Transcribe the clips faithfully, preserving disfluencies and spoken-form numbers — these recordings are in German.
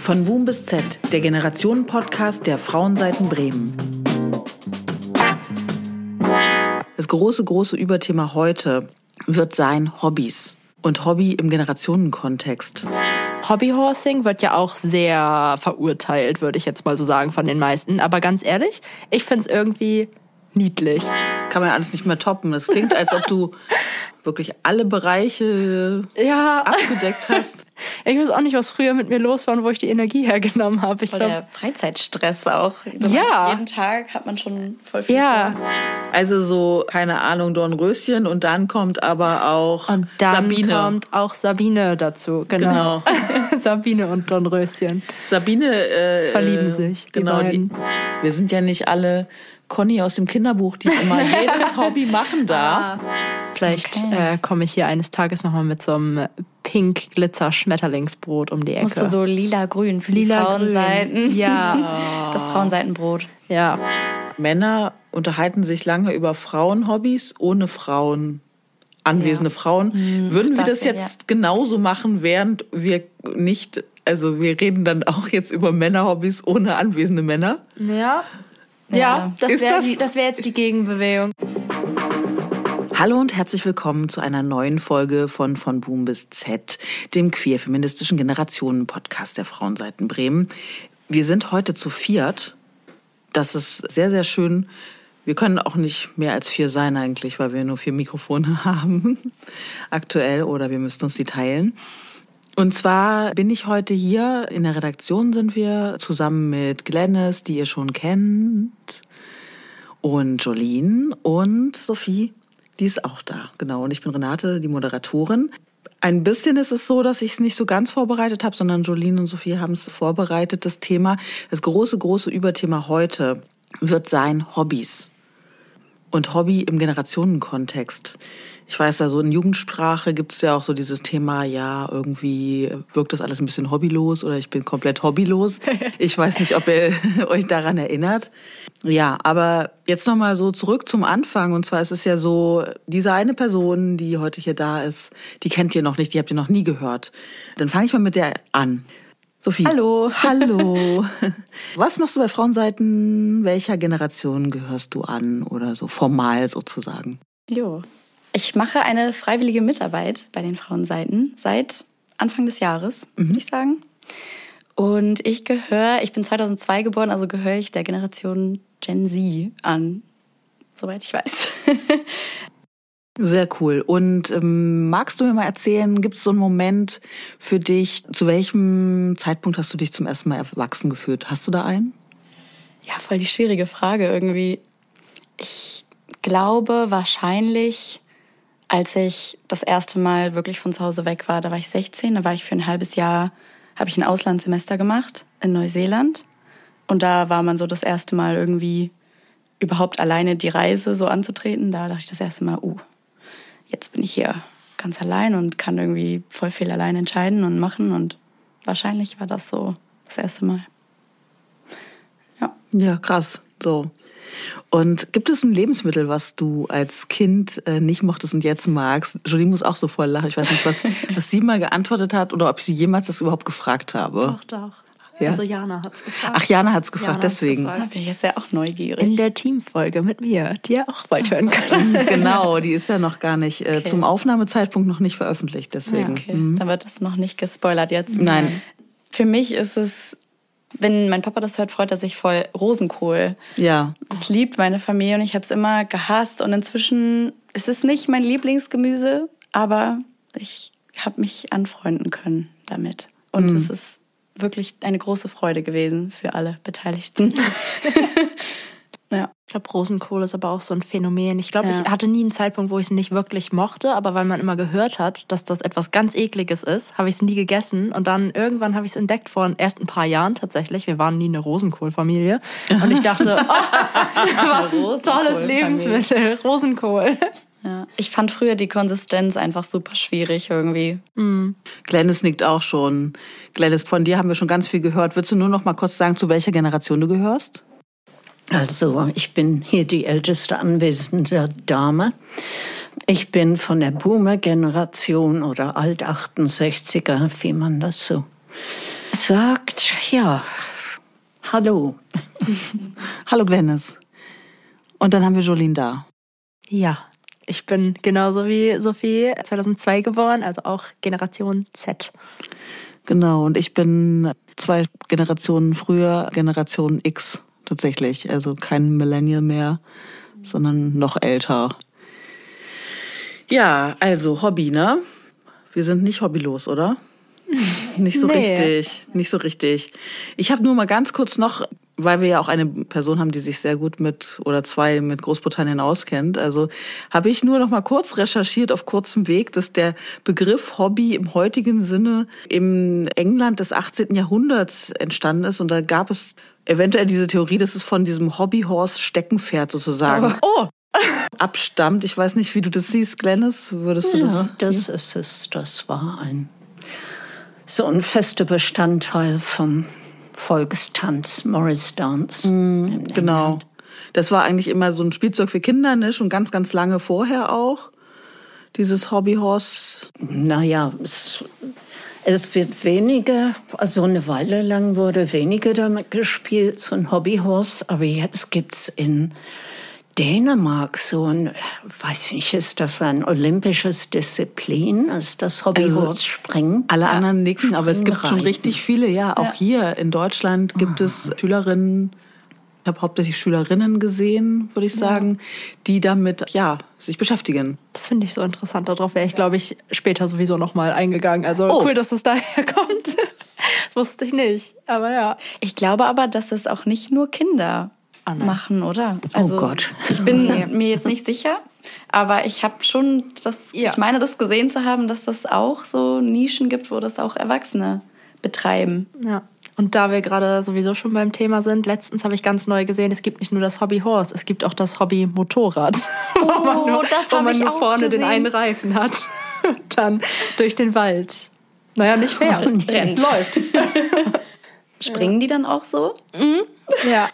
Von Boom bis Z, der Generationen-Podcast der Frauenseiten Bremen. Das große, große Überthema heute wird sein Hobbys. Und Hobby im Generationenkontext. Hobbyhorsing wird ja auch sehr verurteilt, würde ich jetzt mal so sagen, von den meisten. Aber ganz ehrlich, ich finde es irgendwie niedlich. Kann man ja alles nicht mehr toppen. Das klingt, als ob du wirklich alle Bereiche ja. abgedeckt hast. Ich weiß auch nicht, was früher mit mir los war und wo ich die Energie hergenommen habe. Ich voll glaub, der Freizeitstress auch. Du ja. Jeden Tag hat man schon voll viel ja. vor. Also so, keine Ahnung, Dornröschen und dann kommt aber auch und dann Sabine. kommt auch Sabine dazu. Genau. genau. Sabine und Dornröschen. Sabine äh, verlieben sich. Genau, die die, wir sind ja nicht alle Conny aus dem Kinderbuch, die immer jedes Hobby machen darf. Vielleicht okay. äh, komme ich hier eines Tages nochmal mit so einem Pink-Glitzer-Schmetterlingsbrot um die Ecke. Musst du so lila-grün für lila die Frauenseiten. Ja. Das Frauenseitenbrot. Ja. Männer unterhalten sich lange über Frauenhobbys ohne Frauen. Anwesende ja. Frauen. Hm, Würden wir das jetzt ja. genauso machen, während wir nicht, also wir reden dann auch jetzt über Männerhobbys ohne anwesende Männer? Ja. Ja, ja, das wäre das wär jetzt die Gegenbewegung. Hallo und herzlich willkommen zu einer neuen Folge von Von Boom bis Z, dem queer-feministischen Generationen-Podcast der Frauenseiten Bremen. Wir sind heute zu viert. Das ist sehr, sehr schön. Wir können auch nicht mehr als vier sein eigentlich, weil wir nur vier Mikrofone haben aktuell oder wir müssten uns die teilen. Und zwar bin ich heute hier, in der Redaktion sind wir, zusammen mit Glennis, die ihr schon kennt, und Jolene und Sophie, die ist auch da. Genau, und ich bin Renate, die Moderatorin. Ein bisschen ist es so, dass ich es nicht so ganz vorbereitet habe, sondern Jolene und Sophie haben es vorbereitet, das Thema. Das große, große Überthema heute wird sein Hobbys. Und Hobby im Generationenkontext. Ich weiß ja, so in Jugendsprache gibt es ja auch so dieses Thema, ja, irgendwie wirkt das alles ein bisschen hobbylos oder ich bin komplett hobbylos. Ich weiß nicht, ob ihr euch daran erinnert. Ja, aber jetzt nochmal so zurück zum Anfang. Und zwar ist es ja so, diese eine Person, die heute hier da ist, die kennt ihr noch nicht, die habt ihr noch nie gehört. Dann fange ich mal mit der an. Sophie. Hallo. Hallo. Was machst du bei Frauenseiten? Welcher Generation gehörst du an oder so formal sozusagen? Jo. Ich mache eine freiwillige Mitarbeit bei den Frauenseiten seit Anfang des Jahres, mhm. würde ich sagen. Und ich gehöre, ich bin zweitausendzwei geboren, also gehöre ich der Generation Gen Z an, soweit ich weiß. Sehr cool. Und ähm, magst du mir mal erzählen, gibt es so einen Moment für dich, zu welchem Zeitpunkt hast du dich zum ersten Mal erwachsen gefühlt? Hast du da einen? Ja, voll die schwierige Frage irgendwie. Ich glaube wahrscheinlich, als ich das erste Mal wirklich von zu Hause weg war, da war ich sechzehn, da war ich für ein halbes Jahr, habe ich ein Auslandssemester gemacht in Neuseeland. Und da war man so das erste Mal irgendwie überhaupt alleine die Reise so anzutreten. Da dachte ich das erste Mal, uh, jetzt bin ich hier ganz allein und kann irgendwie voll viel allein entscheiden und machen. Und wahrscheinlich war das so das erste Mal. Ja. Ja, krass. So. Und gibt es ein Lebensmittel, was du als Kind äh, nicht mochtest und jetzt magst? Jolie muss auch so voll lachen. Ich weiß nicht, was, was sie mal geantwortet hat oder ob ich sie jemals das überhaupt gefragt habe. Doch, doch. Ja? Also Jana hat's gefragt. Ach, Jana hat's gefragt, Jana deswegen. Hat's Da bin ich jetzt ja auch neugierig. In der Teamfolge mit mir, die ihr auch bald hören könnt. Genau, die ist ja noch gar nicht, äh, okay. zum Aufnahmezeitpunkt noch nicht veröffentlicht, deswegen. Ja, okay. Mhm. Dann wird das noch nicht gespoilert jetzt. Nein. Für mich ist es, wenn mein Papa das hört, freut er sich voll. Rosenkohl. Ja. Das liebt meine Familie und ich habe es immer gehasst. Und inzwischen ist es nicht mein Lieblingsgemüse, aber ich habe mich anfreunden können damit. Und Mhm. es ist wirklich eine große Freude gewesen für alle Beteiligten. Ja. Ich glaube, Rosenkohl ist aber auch so ein Phänomen. Ich glaube, Ja. ich hatte nie einen Zeitpunkt, wo ich es nicht wirklich mochte, aber weil man immer gehört hat, dass das etwas ganz Ekliges ist, habe ich es nie gegessen. Und dann irgendwann habe ich es entdeckt, vor erst ein paar Jahren tatsächlich. Wir waren nie eine Rosenkohlfamilie. Und ich dachte, oh, was ein tolles Lebensmittel, Rosenkohl. Ja. Ich fand früher die Konsistenz einfach super schwierig irgendwie. Mhm. Glennis nickt auch schon. Glennis, von dir haben wir schon ganz viel gehört. Würdest du nur noch mal kurz sagen, zu welcher Generation du gehörst? Also, ich bin hier die älteste anwesende Dame. Ich bin von der Boomer-Generation oder Alt-achtundsechziger, wie man das so sagt. Ja, hallo. Hallo Glennis. Und dann haben wir Jolene da. Ja, ich bin genauso wie Sophie zweitausendzwei geboren, also auch Generation Z. Genau, und ich bin zwei Generationen früher, Generation X tatsächlich. Also kein Millennial mehr, sondern noch älter. Ja, also Hobby, ne? Wir sind nicht hobbylos, oder? Nicht so Nee. richtig, nicht so richtig. Ich habe nur mal ganz kurz noch, weil wir ja auch eine Person haben, die sich sehr gut mit, oder zwei mit Großbritannien auskennt, also habe ich nur noch mal kurz recherchiert auf kurzem Weg, dass der Begriff Hobby im heutigen Sinne im England des achtzehnten Jahrhunderts entstanden ist. Und da gab es eventuell diese Theorie, dass es von diesem Hobbyhorse Steckenpferd sozusagen Oh, abstammt. Ich weiß nicht, wie du das siehst, Glennis. Würdest du Ja, das? das ist es. Das war ein so ein fester Bestandteil vom Volkstanz, Morris Dance. in Genau. England. Das war eigentlich immer so ein Spielzeug für Kinder, ne? Schon ganz, ganz lange vorher auch. Dieses Hobbyhorse. Naja, es, es wird weniger, also eine Weile lang wurde weniger damit gespielt, so ein Hobbyhorse, aber jetzt gibt's in Dänemark so ein, weiß nicht, ist das ein olympisches Disziplin, ist das Hobbyhorse Springen? Alle anderen nicken, aber es gibt schon Springreiten. richtig viele. Ja, auch Ja. hier in Deutschland gibt es Schülerinnen, ich habe hauptsächlich Schülerinnen gesehen, würde ich sagen, die damit, ja, sich beschäftigen. das finde ich so interessant. Darauf wäre ich, glaube ich, später sowieso nochmal eingegangen. Also Oh. cool, dass das daher kommt. Wusste ich nicht. Aber ja. Ich glaube aber, dass es auch nicht nur Kinder Ah, nein. machen, oder? Also, Gott. Ich bin mir jetzt nicht sicher, aber ich habe schon das, Ja. ich meine, das gesehen zu haben, dass das auch so Nischen gibt, wo das auch Erwachsene betreiben. Ja. Und da wir gerade sowieso schon beim Thema sind, letztens habe ich ganz neu gesehen, es gibt nicht nur das Hobby Horse, es gibt auch das Hobby Motorrad. Oh, wo man nur, das wo hab man ich nur auch vorne den gesehen. einen Reifen hat. Und dann durch den Wald. Naja, nicht fährt. Rennt. Läuft. Springen die dann auch so? Ja.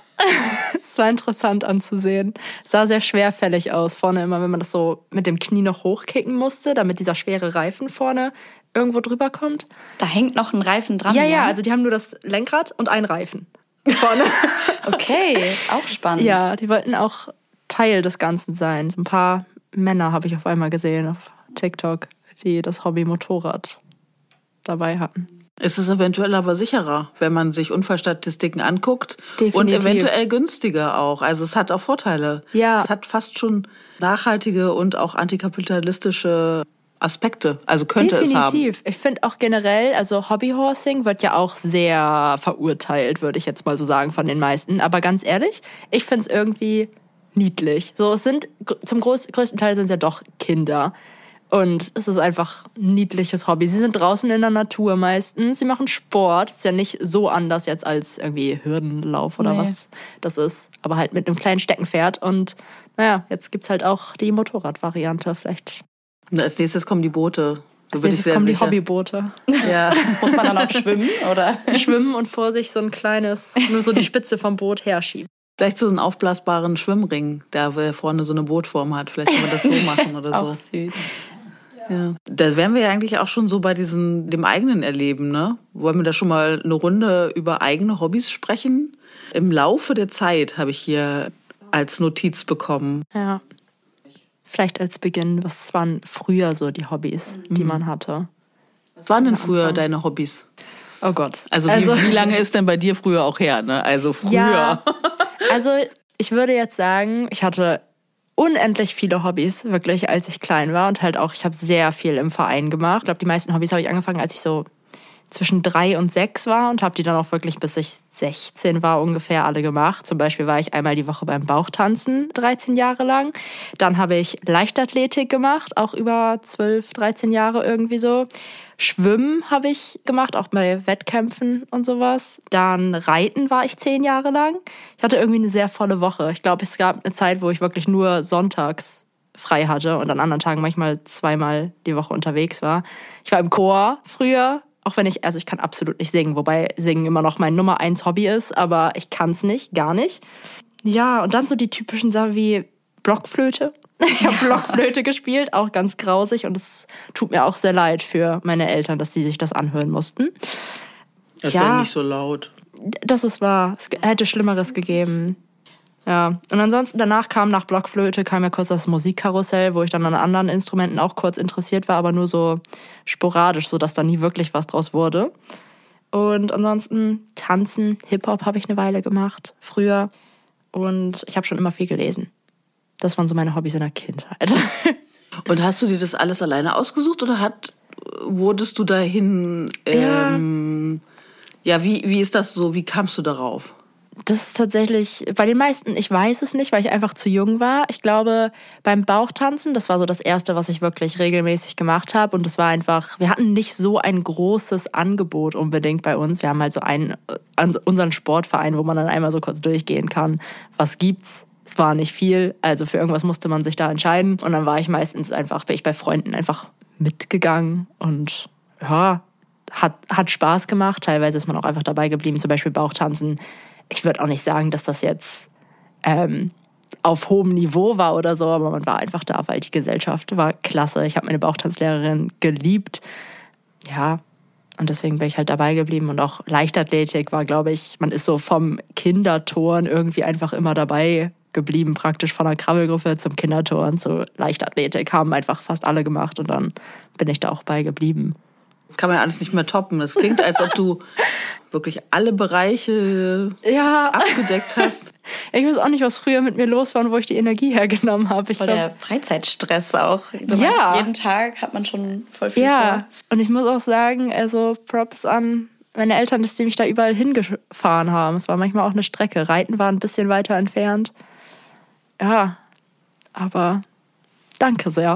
Es war interessant anzusehen. Sah sehr schwerfällig aus. Vorne immer, wenn man das so mit dem Knie noch hochkicken musste, damit dieser schwere Reifen vorne irgendwo drüber kommt. Da hängt noch ein Reifen dran. Ja, ja, also die haben nur das Lenkrad und einen Reifen vorne. Okay, auch spannend. Ja, die wollten auch Teil des Ganzen sein. So ein paar Männer habe ich auf einmal gesehen auf TikTok, die das Hobby Motorrad dabei hatten. Es ist eventuell aber sicherer, wenn man sich Unfallstatistiken anguckt. Definitiv. Und eventuell günstiger auch. Also es hat auch Vorteile. Ja. Es hat fast schon nachhaltige und auch antikapitalistische Aspekte. Also könnte es haben. Definitiv. Ich finde auch generell, also Hobbyhorsing wird ja auch sehr verurteilt, würde ich jetzt mal so sagen, von den meisten. Aber ganz ehrlich, ich finde es irgendwie niedlich. So, es sind zum groß, größten Teil sind es ja doch Kinder. Und es ist einfach ein niedliches Hobby. Sie sind draußen in der Natur meistens. Sie machen Sport. Ist ja nicht so anders jetzt als irgendwie Hürdenlauf oder Nee. was das ist. Aber halt mit einem kleinen Steckenpferd. Und naja, jetzt gibt's halt auch die Motorradvariante. Vielleicht Und als nächstes kommen die Boote. So als bin ich nächstes sehr kommen die sicher. Hobbyboote. Ja. Muss man dann auch schwimmen, oder? Schwimmen und vor sich so ein kleines, nur so die Spitze vom Boot herschieben. Vielleicht so einen aufblasbaren Schwimmring, der wo vorne so eine Bootform hat. Vielleicht kann man das so machen oder Auch so. süß. Ja. Da wären wir ja eigentlich auch schon so bei diesem, dem eigenen Erleben, ne? Wollen wir da schon mal eine Runde über eigene Hobbys sprechen? Im Laufe der Zeit habe ich hier als Notiz bekommen. Ja. Vielleicht als Beginn, was waren früher so die Hobbys, die man hatte? Was waren denn Am früher Anfang. deine Hobbys? Oh Gott. Also, wie, wie lange ist denn bei dir früher auch her, ne? Also früher. Ja, also ich würde jetzt sagen, ich hatte unendlich viele Hobbys, wirklich, als ich klein war. Und halt auch, ich habe sehr viel im Verein gemacht. Ich glaube, die meisten Hobbys habe ich angefangen, als ich so zwischen drei und sechs war und habe die dann auch wirklich, bis ich sechzehn war, ungefähr alle gemacht. Zum Beispiel war ich einmal die Woche beim Bauchtanzen, dreizehn Jahre lang. Dann habe ich Leichtathletik gemacht, auch über zwölf, dreizehn Jahre irgendwie so. Schwimmen habe ich gemacht, auch bei Wettkämpfen und sowas. Dann Reiten war ich zehn Jahre lang. Ich hatte irgendwie eine sehr volle Woche. Ich glaube, es gab eine Zeit, wo ich wirklich nur sonntags frei hatte und an anderen Tagen manchmal zweimal die Woche unterwegs war. Ich war im Chor früher, auch wenn ich, also ich kann absolut nicht singen, wobei Singen immer noch mein Nummer eins Hobby ist, aber ich kann es nicht, gar nicht. Ja, und dann so die typischen Sachen wie Blockflöte. Ich habe Blockflöte gespielt, auch ganz grausig, und es tut mir auch sehr leid für meine Eltern, dass die sich das anhören mussten. Das ist ja nicht so laut. Das ist wahr. Es hätte Schlimmeres gegeben. Ja, und ansonsten danach kam nach Blockflöte, kam ja kurz das Musikkarussell, wo ich dann an anderen Instrumenten auch kurz interessiert war, aber nur so sporadisch, sodass da nie wirklich was draus wurde. Und ansonsten Tanzen, Hip-Hop habe ich eine Weile gemacht, früher. Und ich habe schon immer viel gelesen. Das waren so meine Hobbys in der Kindheit. Und hast du dir das alles alleine ausgesucht oder hat, wurdest du dahin, ähm, ja, ja wie, wie ist das so, wie kamst du darauf? Das ist tatsächlich, bei den meisten, ich weiß es nicht, weil ich einfach zu jung war. Ich glaube, beim Bauchtanzen, das war so das Erste, was ich wirklich regelmäßig gemacht habe. Und das war einfach, wir hatten nicht so ein großes Angebot unbedingt bei uns. Wir haben halt so einen, unseren Sportverein, wo man dann einmal so kurz durchgehen kann. Was gibt's? Es war nicht viel, also für irgendwas musste man sich da entscheiden. Und dann war ich meistens einfach, bin ich bei Freunden einfach mitgegangen und ja, hat, hat Spaß gemacht. Teilweise ist man auch einfach dabei geblieben, zum Beispiel Bauchtanzen. Ich würde auch nicht sagen, dass das jetzt ähm, auf hohem Niveau war oder so, aber man war einfach da, weil die Gesellschaft war klasse. Ich habe meine Bauchtanzlehrerin geliebt. Ja, und deswegen bin ich halt dabei geblieben. Und auch Leichtathletik war, glaube ich, man ist so vom Kinderturnen irgendwie einfach immer dabei geblieben, praktisch von der Krabbelgruppe zum Kinderturnen zu Leichtathletik. Haben einfach fast alle gemacht und dann bin ich da auch bei geblieben. Kann man ja alles nicht mehr toppen. Das klingt, als ob du wirklich alle Bereiche ja. abgedeckt hast. Ich weiß auch nicht, was früher mit mir los war und wo ich die Energie hergenommen habe. Ich voll glaub, der Freizeitstress auch. Du ja. meinst, jeden Tag hat man schon voll viel ja. vor. Und ich muss auch sagen, also Props an meine Eltern, dass die mich da überall hingefahren haben. Es war manchmal auch eine Strecke. Reiten war ein bisschen weiter entfernt. Ja, aber danke sehr.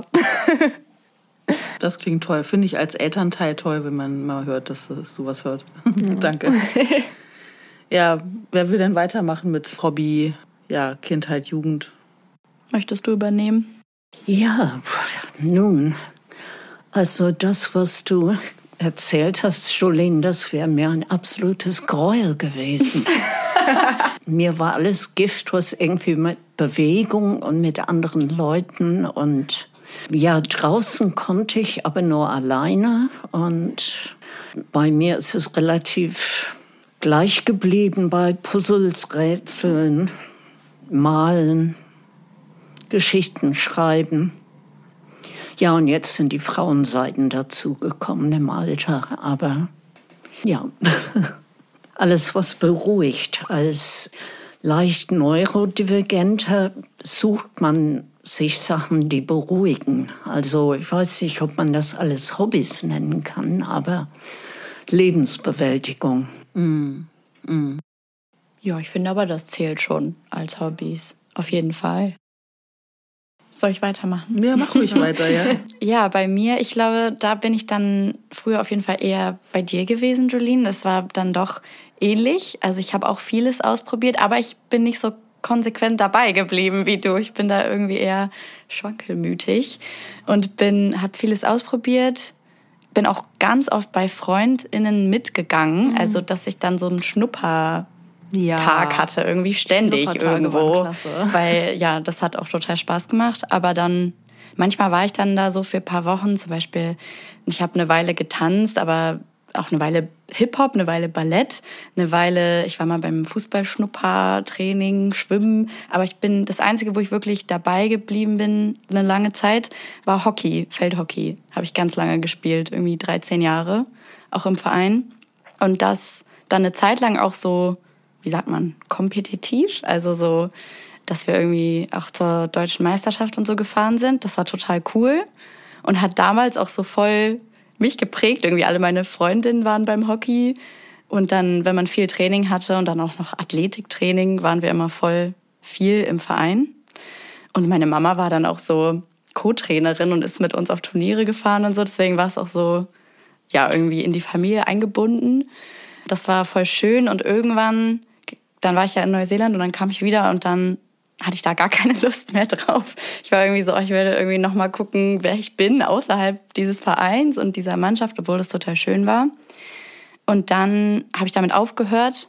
Das klingt toll. Finde ich als Elternteil toll, wenn man mal hört, dass es sowas hört. Ja. Danke. Ja, wer will denn weitermachen mit Hobby, ja, Kindheit, Jugend? Möchtest du übernehmen? Ja, nun, also das, was du erzählt hast, Jolene, das wäre mir ein absolutes Gräuel gewesen. Mir war alles Gift, was irgendwie mit Bewegung und mit anderen Leuten und ja, draußen konnte ich, aber nur alleine. Und bei mir ist es relativ gleich geblieben bei Puzzles, Rätseln, Malen, Geschichten schreiben. Ja, und jetzt sind die Frauenseiten dazugekommen im Alter. Aber ja, alles, was beruhigt. Als leicht Neurodivergenter sucht man sich Sachen, die beruhigen. Also ich weiß nicht, ob man das alles Hobbys nennen kann, aber Lebensbewältigung. Mm. Mm. Ja, ich finde aber, das zählt schon als Hobbys. Auf jeden Fall. Soll ich weitermachen? Ja, mach ruhig weiter, ja. Ja, bei mir, ich glaube, da bin ich dann früher auf jeden Fall eher bei dir gewesen, Jolene. Das war dann doch ähnlich. Also ich habe auch vieles ausprobiert, aber ich bin nicht so konsequent dabei geblieben wie du. Ich bin da irgendwie eher schwankelmütig und bin, habe vieles ausprobiert. Bin auch ganz oft bei FreundInnen mitgegangen. Mhm. Also, dass ich dann so einen Schnupper Ja. Tag hatte, irgendwie ständig irgendwo. Weil, ja, das hat auch total Spaß gemacht. Aber dann, manchmal war ich dann da so für ein paar Wochen. Zum Beispiel, ich habe eine Weile getanzt, aber auch eine Weile Hip-Hop, eine Weile Ballett, eine Weile, ich war mal beim Fußballschnuppertraining, Schwimmen. Aber ich bin, das Einzige, wo ich wirklich dabei geblieben bin, eine lange Zeit, war Hockey, Feldhockey. Habe ich ganz lange gespielt, irgendwie dreizehn Jahre, auch im Verein. Und das dann eine Zeit lang auch so, wie sagt man, kompetitiv, also so, dass wir irgendwie auch zur deutschen Meisterschaft und so gefahren sind. Das war total cool und hat damals auch so voll mich geprägt. Irgendwie alle meine Freundinnen waren beim Hockey und dann, wenn man viel Training hatte und dann auch noch Athletiktraining, waren wir immer voll viel im Verein. Und meine Mama war dann auch so Co-Trainerin und ist mit uns auf Turniere gefahren und so. Deswegen war es auch so, ja, irgendwie in die Familie eingebunden. Das war voll schön und irgendwann, dann war ich ja in Neuseeland und dann kam ich wieder und dann hatte ich da gar keine Lust mehr drauf. Ich war irgendwie so, ich werde irgendwie noch mal gucken, wer ich bin außerhalb dieses Vereins und dieser Mannschaft, obwohl das total schön war. Und dann habe ich damit aufgehört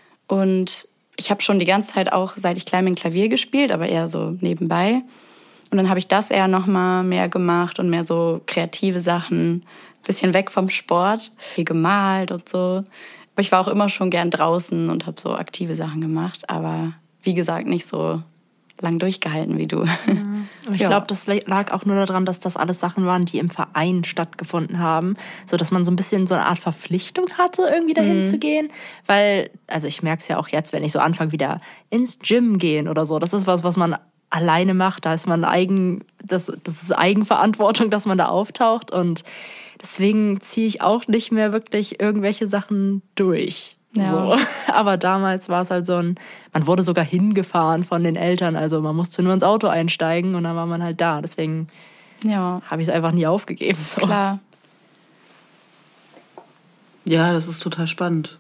und ich habe schon die ganze Zeit auch, seit ich klein bin, Klavier gespielt, aber eher so nebenbei. Und dann habe ich das eher noch mal mehr gemacht und mehr so kreative Sachen, bisschen weg vom Sport, viel gemalt und so. Aber ich war auch immer schon gern draußen und habe so aktive Sachen gemacht. Aber wie gesagt, nicht so lang durchgehalten wie du. Ja. Und ich Ja. glaube, das lag auch nur daran, dass das alles Sachen waren, die im Verein stattgefunden haben. So dass man so ein bisschen so eine Art Verpflichtung hatte, irgendwie dahin Mhm. zu gehen. Weil, also ich merke es ja auch jetzt, wenn ich so anfange, wieder ins Gym gehen oder so. Das ist was, was man alleine macht. Da ist man eigen, das, das ist Eigenverantwortung, dass man da auftaucht. Und deswegen ziehe ich auch nicht mehr wirklich irgendwelche Sachen durch. Ja. So. Aber damals war es halt so ein, man wurde sogar hingefahren von den Eltern, also man musste nur ins Auto einsteigen und dann war man halt da. Deswegen Ja, habe ich es einfach nie aufgegeben. So. klar. Ja, das ist total spannend.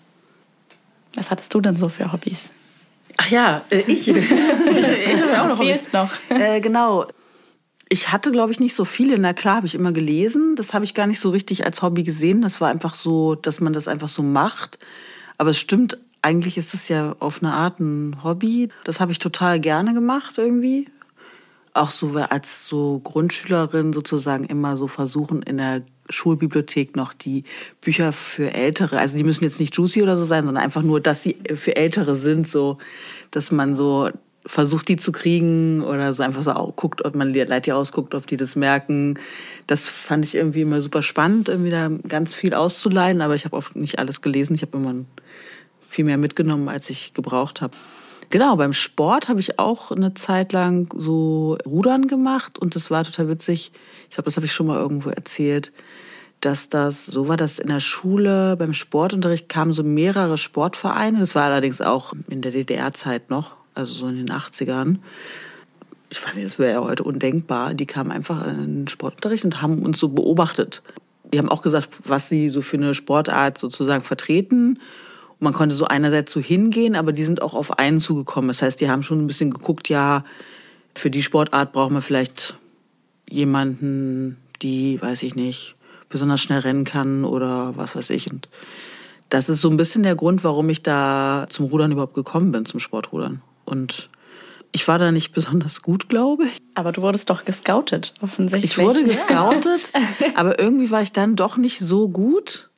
Was hattest du denn so für Hobbys? Ach ja, äh, ich. ich habe ja auch noch Hobbys. Fehlst noch. Äh, genau. Ich hatte, glaube ich, nicht so viele. Na klar, habe ich immer gelesen. Das habe ich gar nicht so richtig als Hobby gesehen. Das war einfach so, dass man das einfach so macht. Aber es stimmt, eigentlich ist es ja auf eine Art ein Hobby. Das habe ich total gerne gemacht irgendwie. Auch so als so Grundschülerin sozusagen immer so versuchen, in der Schulbibliothek noch die Bücher für Ältere, also die müssen jetzt nicht juicy oder so sein, sondern einfach nur, dass sie für Ältere sind, so, dass man so versucht, die zu kriegen oder so einfach so guckt, ob man die Leute ausguckt, ob die das merken. Das fand ich irgendwie immer super spannend, irgendwie da ganz viel auszuleihen, aber ich habe auch nicht alles gelesen. Ich habe immer viel mehr mitgenommen, als ich gebraucht habe. Genau, beim Sport habe ich auch eine Zeit lang so Rudern gemacht und das war total witzig. Ich glaube, das habe ich schon mal irgendwo erzählt, dass das so war, dass in der Schule beim Sportunterricht kamen so mehrere Sportvereine. Das war allerdings auch in der D D R-Zeit noch, also so in den achtzigern. Ich weiß nicht, das wäre ja heute undenkbar. Die kamen einfach in den Sportunterricht und haben uns so beobachtet. Die haben auch gesagt, was sie so für eine Sportart sozusagen vertreten. Und man konnte so einerseits so hingehen, aber die sind auch auf einen zugekommen. Das heißt, die haben schon ein bisschen geguckt, ja, für die Sportart brauchen wir vielleicht jemanden, die, weiß ich nicht, besonders schnell rennen kann oder was weiß ich. Und das ist so ein bisschen der Grund, warum ich da zum Rudern überhaupt gekommen bin, zum Sportrudern. Und ich war da nicht besonders gut, glaube ich. Aber du wurdest doch gescoutet, offensichtlich. Ich wurde gescoutet, aber irgendwie war ich dann doch nicht so gut.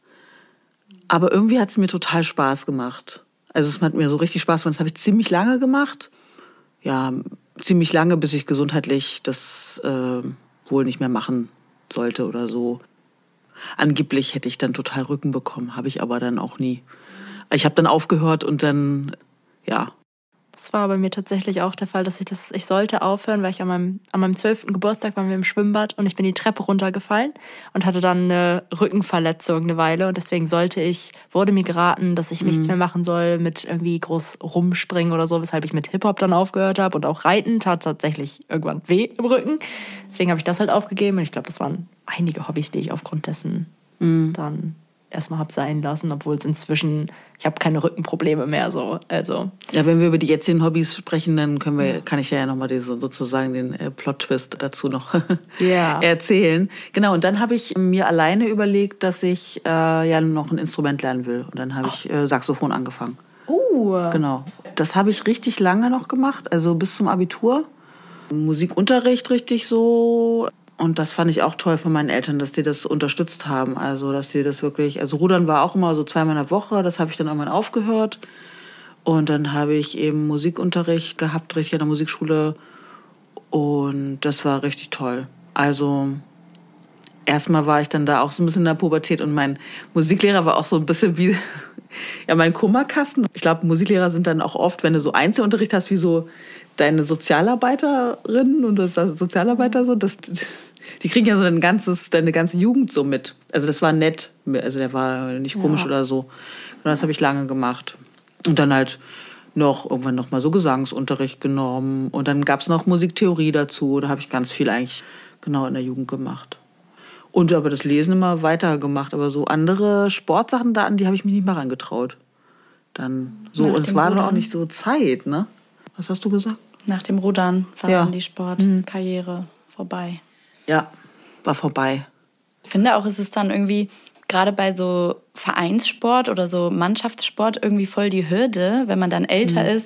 Aber irgendwie hat es mir total Spaß gemacht. Also es hat mir so richtig Spaß gemacht. Das habe ich ziemlich lange gemacht. Ja, ziemlich lange, bis ich gesundheitlich das äh, wohl nicht mehr machen sollte oder so. Angeblich hätte ich dann total Rücken bekommen, habe ich aber dann auch nie. Ich habe dann aufgehört und dann, ja. Das war bei mir tatsächlich auch der Fall, dass ich das, ich sollte aufhören, weil ich an meinem, an meinem zwölften Geburtstag waren wir im Schwimmbad und ich bin die Treppe runtergefallen und hatte dann eine Rückenverletzung eine Weile und deswegen sollte ich, wurde mir geraten, dass ich nichts mehr machen soll mit irgendwie groß rumspringen oder so, weshalb ich mit Hip-Hop dann aufgehört habe und auch Reiten tat tatsächlich irgendwann weh im Rücken. Deswegen habe ich das halt aufgegeben und ich glaube, das waren einige Hobbys, die ich aufgrund dessen mhm. dann erstmal habe sein lassen, obwohl es inzwischen, ich habe keine Rückenprobleme mehr so. Also. Ja, wenn wir über die jetzigen Hobbys sprechen, dann können wir, kann ich ja nochmal sozusagen den äh, Plot-Twist dazu noch ja. erzählen. Genau, und dann habe ich mir alleine überlegt, dass ich äh, ja noch ein Instrument lernen will. Und dann habe ich äh, Saxophon angefangen. Uh. Genau. Das habe ich richtig lange noch gemacht, also bis zum Abitur. Musikunterricht richtig so. Und das fand ich auch toll von meinen Eltern, dass die das unterstützt haben. Also, dass die das wirklich, also Rudern war auch immer so zweimal in der Woche, das habe ich dann irgendwann aufgehört. Und dann habe ich eben Musikunterricht gehabt, richtig an der Musikschule. Und das war richtig toll. Also, erstmal war ich dann da auch so ein bisschen in der Pubertät und mein Musiklehrer war auch so ein bisschen wie, ja, mein Kummerkasten. Ich glaube, Musiklehrer sind dann auch oft, wenn du so Einzelunterricht hast, wie so deine Sozialarbeiterin und das Sozialarbeiter so, das, die kriegen ja so dein ganzes, deine ganze Jugend so mit. Also das war nett, also der war nicht komisch ja. oder so. Und das habe ich lange gemacht. Und dann halt noch irgendwann noch mal so Gesangsunterricht genommen und dann gab es noch Musiktheorie dazu. Da habe ich ganz viel eigentlich genau in der Jugend gemacht. Und aber das Lesen immer weiter gemacht, aber so andere Sportsachen da an, die habe ich mich nicht mal rangetraut. Dann so, und es war aber auch nicht so Zeit, ne? Was hast du gesagt? Nach dem Rudern war ja. dann die Sportkarriere mhm. vorbei. Ja, war vorbei. Ich finde auch, es ist dann irgendwie, gerade bei so Vereinssport oder so Mannschaftssport, irgendwie voll die Hürde, wenn man dann älter mhm. ist,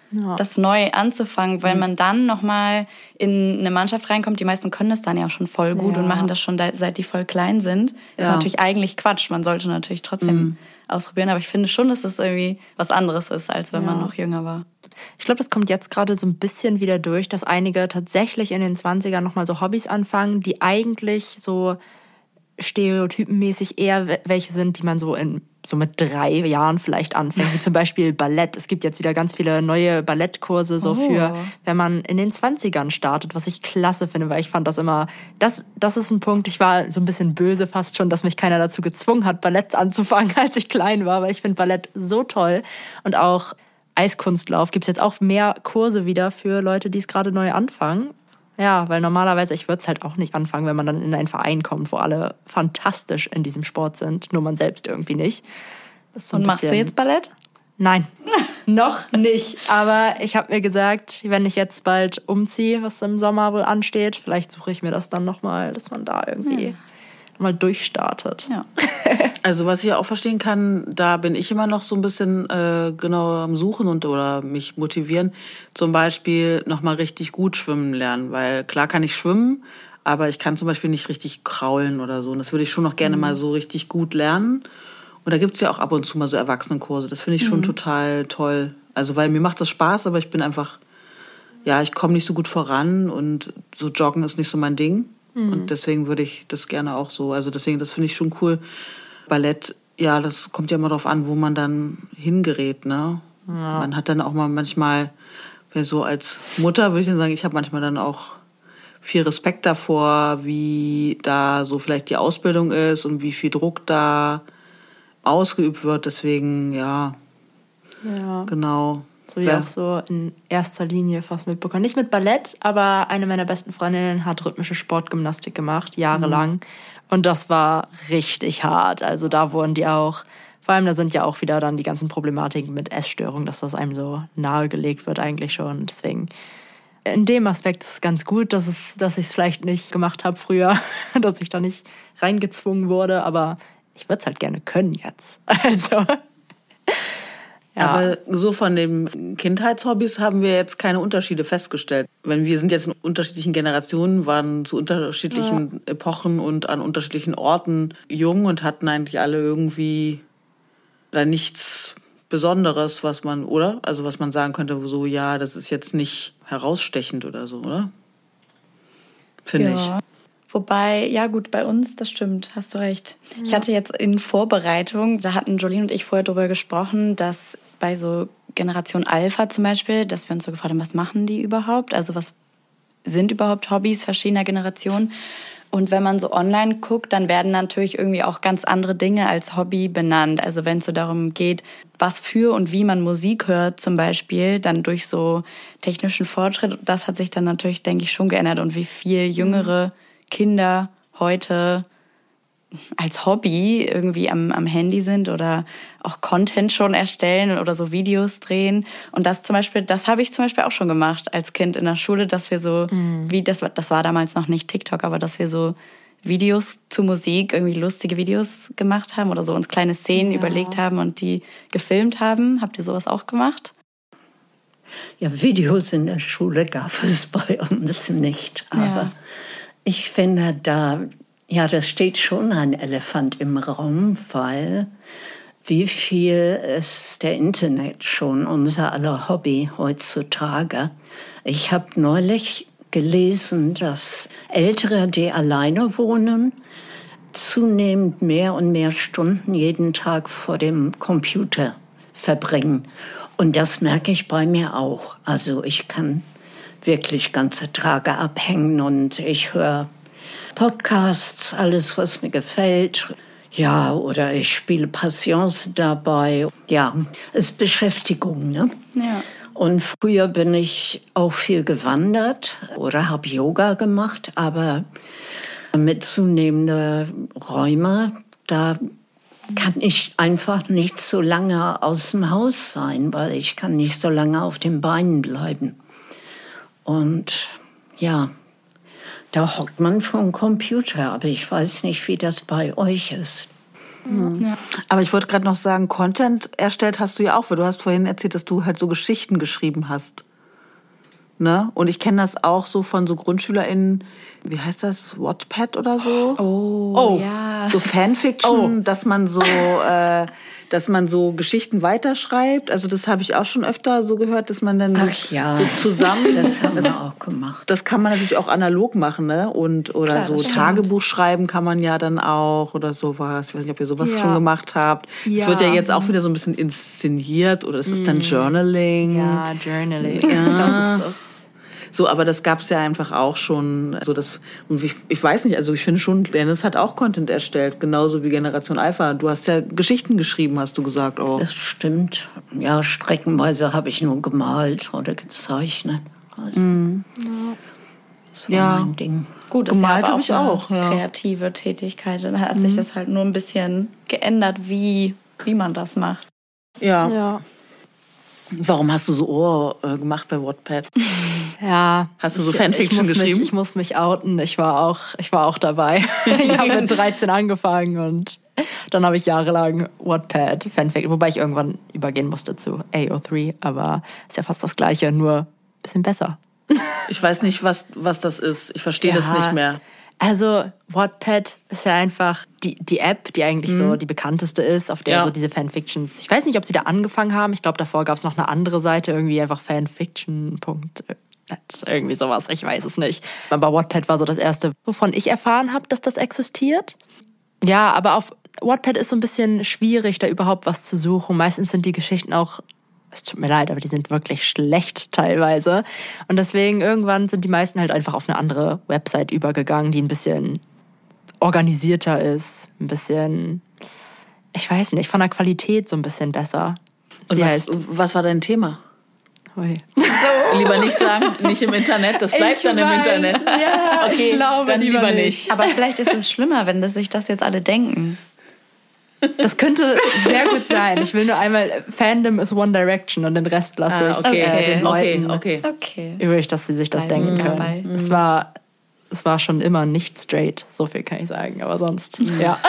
ja. das neu anzufangen, weil mhm. man dann nochmal in eine Mannschaft reinkommt. Die meisten können das dann ja auch schon voll gut ja. und machen das schon, seit die voll klein sind. Das ja. ist natürlich eigentlich Quatsch. Man sollte natürlich trotzdem mhm. ausprobieren. Aber ich finde schon, dass das irgendwie was anderes ist, als wenn ja. man noch jünger war. Ich glaube, das kommt jetzt gerade so ein bisschen wieder durch, dass einige tatsächlich in den zwanzigern nochmal so Hobbys anfangen, die eigentlich so stereotypenmäßig eher welche sind, die man so in so mit drei Jahren vielleicht anfängt, wie zum Beispiel Ballett. Es gibt jetzt wieder ganz viele neue Ballettkurse so oh. für, wenn man in den zwanzigern startet, was ich klasse finde, weil ich fand das immer, das, das ist ein Punkt, ich war so ein bisschen böse fast schon, dass mich keiner dazu gezwungen hat, Ballett anzufangen, als ich klein war, weil ich finde Ballett so toll. Und auch Eiskunstlauf gibt es jetzt auch mehr Kurse wieder für Leute, die es gerade neu anfangen. Ja, weil normalerweise, ich würde es halt auch nicht anfangen, wenn man dann in einen Verein kommt, wo alle fantastisch in diesem Sport sind, nur man selbst irgendwie nicht. So Und machst du jetzt Ballett? Nein, noch nicht. Aber ich habe mir gesagt, wenn ich jetzt bald umziehe, was im Sommer wohl ansteht, vielleicht suche ich mir das dann nochmal, dass man da irgendwie ja. mal durchstartet. Ja. Also was ich auch verstehen kann, da bin ich immer noch so ein bisschen äh, genau am Suchen und oder mich motivieren, zum Beispiel nochmal richtig gut schwimmen lernen, weil klar kann ich schwimmen, aber ich kann zum Beispiel nicht richtig kraulen oder so und das würde ich schon noch gerne mhm. mal so richtig gut lernen und da gibt's ja auch ab und zu mal so Erwachsenenkurse, das finde ich schon mhm. total toll, also weil mir macht das Spaß, aber ich bin einfach, ja, ich komme nicht so gut voran und so joggen ist nicht so mein Ding. Und deswegen würde ich das gerne auch so, also deswegen, das finde ich schon cool. Ballett, ja, das kommt ja immer darauf an, wo man dann hingerät, ne? Ja. Man hat dann auch mal manchmal, so als Mutter würde ich dann sagen, ich habe manchmal dann auch viel Respekt davor, wie da so vielleicht die Ausbildung ist und wie viel Druck da ausgeübt wird. Deswegen, ja, ja. genau. So wie ja. auch so in erster Linie fast mitbekommen. Nicht mit Ballett, aber eine meiner besten Freundinnen hat rhythmische Sportgymnastik gemacht, jahrelang. Mhm. Und das war richtig hart. Also da wurden die auch, vor allem da sind ja auch wieder dann die ganzen Problematiken mit Essstörungen, dass das einem so nahegelegt wird eigentlich schon. Deswegen in dem Aspekt ist es ganz gut, dass, es, dass ich es vielleicht nicht gemacht habe früher, dass ich da nicht reingezwungen wurde. Aber ich würde es halt gerne können jetzt. Also... Ja. Aber so von den Kindheitshobbys haben wir jetzt keine Unterschiede festgestellt. Wenn wir sind jetzt in unterschiedlichen Generationen, waren zu unterschiedlichen ja. Epochen und an unterschiedlichen Orten jung und hatten eigentlich alle irgendwie da nichts Besonderes, was man, oder? Also was man sagen könnte, so ja, das ist jetzt nicht herausstechend oder so, oder? Finde ja. ich. Wobei, ja gut, bei uns, das stimmt, hast du recht. Ja. Ich hatte jetzt in Vorbereitung, da hatten Jolene und ich vorher drüber gesprochen, dass bei so Generation Alpha zum Beispiel, dass wir uns so gefragt haben, was machen die überhaupt? Also was sind überhaupt Hobbys verschiedener Generationen? Und wenn man so online guckt, dann werden natürlich irgendwie auch ganz andere Dinge als Hobby benannt. Also wenn es so darum geht, was für und wie man Musik hört zum Beispiel, dann durch so technischen Fortschritt, das hat sich dann natürlich, denke ich, schon geändert. Und wie viel jüngere Kinder heute als Hobby irgendwie am, am Handy sind oder auch Content schon erstellen oder so Videos drehen. Und das zum Beispiel, das habe ich zum Beispiel auch schon gemacht als Kind in der Schule, dass wir so, mhm. wie das, das war damals noch nicht TikTok, aber dass wir so Videos zu Musik, irgendwie lustige Videos gemacht haben oder so uns kleine Szenen ja. überlegt haben und die gefilmt haben. Habt ihr sowas auch gemacht? Ja, Videos in der Schule gab es bei uns nicht, aber ja. ich finde da, ja, das steht schon ein Elefant im Raum, weil wie viel ist der Internet schon unser aller Hobby heutzutage. Ich habe neulich gelesen, dass Ältere, die alleine wohnen, zunehmend mehr und mehr Stunden jeden Tag vor dem Computer verbringen. Und das merke ich bei mir auch. Also ich kann wirklich ganze Tage abhängen und ich höre Podcasts, alles, was mir gefällt. Ja, oder ich spiele Patience dabei. Ja, es ist Beschäftigung, ne? Ja. Und früher bin ich auch viel gewandert oder habe Yoga gemacht, aber mit zunehmenden Rheuma, da kann ich einfach nicht so lange aus dem Haus sein, weil ich kann nicht so lange auf den Beinen bleiben. Und ja, da hockt man vor dem Computer, aber ich weiß nicht, wie das bei euch ist. Mhm. Ja. Aber ich wollte gerade noch sagen, Content erstellt hast du ja auch, weil du hast vorhin erzählt, dass du halt so Geschichten geschrieben hast. Ne? Und ich kenne das auch so von so GrundschülerInnen, wie heißt das, Wattpad oder so? Oh, ja. So Fanfiction, dass man so, äh, dass man so Geschichten weiterschreibt. Also das habe ich auch schon öfter so gehört, dass man dann so, Ach ja, so zusammen. das haben wir auch gemacht. Das kann man natürlich auch analog machen, ne? Und oder Klar, so das stimmt. Tagebuch schreiben kann man ja dann auch oder sowas. Ich weiß nicht, ob ihr sowas Ja. schon gemacht habt. Es Ja. wird ja jetzt auch wieder so ein bisschen inszeniert oder es ist dann Journaling. Ja, Journaling. Das ist das. So, aber das gab's ja einfach auch schon. Also das, und ich, ich weiß nicht, also ich finde schon, Dennis hat auch Content erstellt, genauso wie Generation Alpha. Du hast ja Geschichten geschrieben, hast du gesagt auch. Das stimmt. Ja, streckenweise habe ich nur gemalt oder gezeichnet. Also, das war Ja. mein Ding. Gut, ist Gemalt ja aber hab auch ich eine auch, ja. kreative Tätigkeit. Dann hat sich das halt nur ein bisschen geändert, wie, wie man das macht. Ja. Ja. Warum hast du so Ohr äh, gemacht bei Wattpad? Ja. Hast du so ich, Fanfiction ich muss geschrieben? Mich, ich muss mich outen. Ich war auch, ich war auch dabei. Ich habe mit dreizehn angefangen und dann habe ich jahrelang Wattpad, Fanfiction, wobei ich irgendwann übergehen musste zu A O drei, aber ist ja fast das Gleiche, nur ein bisschen besser. Ich weiß nicht, was, was das ist. Ich verstehe das Ja. nicht mehr. Also Wattpad ist ja einfach die, die App, die eigentlich so die bekannteste ist, auf der Ja. so diese Fanfictions, ich weiß nicht, ob sie da angefangen haben, ich glaube, davor gab es noch eine andere Seite, irgendwie einfach fanfiction Punkt net, irgendwie sowas, ich weiß es nicht. Aber Wattpad war so das Erste, wovon ich erfahren habe, dass das existiert. Ja, aber auf Wattpad ist so ein bisschen schwierig, da überhaupt was zu suchen. Meistens sind die Geschichten auch, es tut mir leid, aber die sind wirklich schlecht teilweise. Und deswegen irgendwann sind die meisten halt einfach auf eine andere Website übergegangen, die ein bisschen organisierter ist, ein bisschen, ich weiß nicht, von der Qualität so ein bisschen besser. Und Die was, heißt, was war dein Thema? ui. Lieber nicht sagen, nicht im Internet, das bleibt Ich dann im weiß, Internet. Ja, Okay, ich glaube dann lieber nicht. Aber vielleicht ist es schlimmer, wenn das sich das jetzt alle denken. Das könnte sehr gut sein. Ich will nur einmal, Fandom ist One Direction und den Rest lasse Ah, ich okay, äh, den okay, Leuten okay. Okay. übrig, dass sie sich das Bleiben denken wir können. dabei. Es war, es war schon immer nicht straight, so viel kann ich sagen, aber sonst, ja.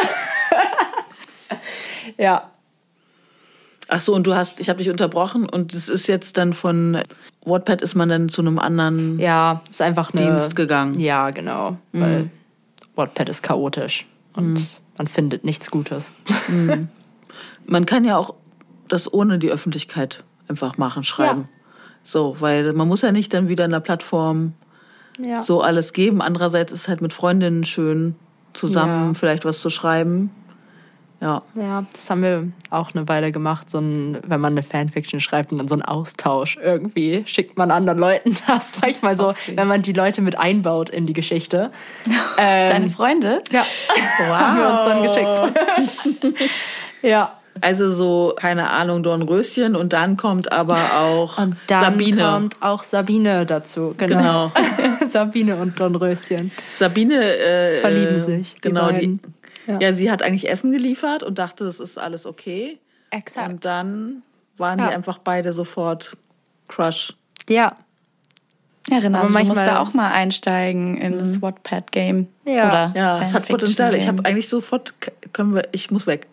Ja. Ach so, und du hast, ich habe dich unterbrochen und es ist jetzt dann von Wattpad ist man dann zu einem anderen Ja, ist einfach eine Dienst gegangen. Ja, genau, weil Wattpad ist chaotisch und man findet nichts Gutes. Man kann ja auch das ohne die Öffentlichkeit einfach machen, schreiben. Ja. So, weil man muss ja nicht dann wieder in der Plattform Ja. so alles geben. Andererseits ist es halt mit Freundinnen schön, zusammen Ja. vielleicht was zu schreiben. Ja. Ja, das haben wir auch eine Weile gemacht, so ein, wenn man eine Fanfiction schreibt und dann so einen Austausch irgendwie, schickt man anderen Leuten das. Manchmal so, Auch süß. wenn man die Leute mit einbaut in die Geschichte. Deine Freunde? Ja, haben wir uns dann geschickt. Ja. Also so, keine Ahnung, Dornröschen und dann kommt aber auch Und dann Sabine. kommt auch Sabine dazu. Genau. Sabine und Dornröschen Sabine äh, verlieben sich. Die Genau, die, beiden. ja. Ja. sie hat eigentlich Essen geliefert und dachte, das ist alles okay. Exakt. Und dann waren Ja. die einfach beide sofort Crush. Ja. Ja, Renate, Aber du musst manchmal- da auch mal einsteigen in das Wattpad-Game. Ja. Oder Ja, es hat Potenzial. Ich habe Fanfiction-Game. eigentlich sofort, können wir, ich muss weg.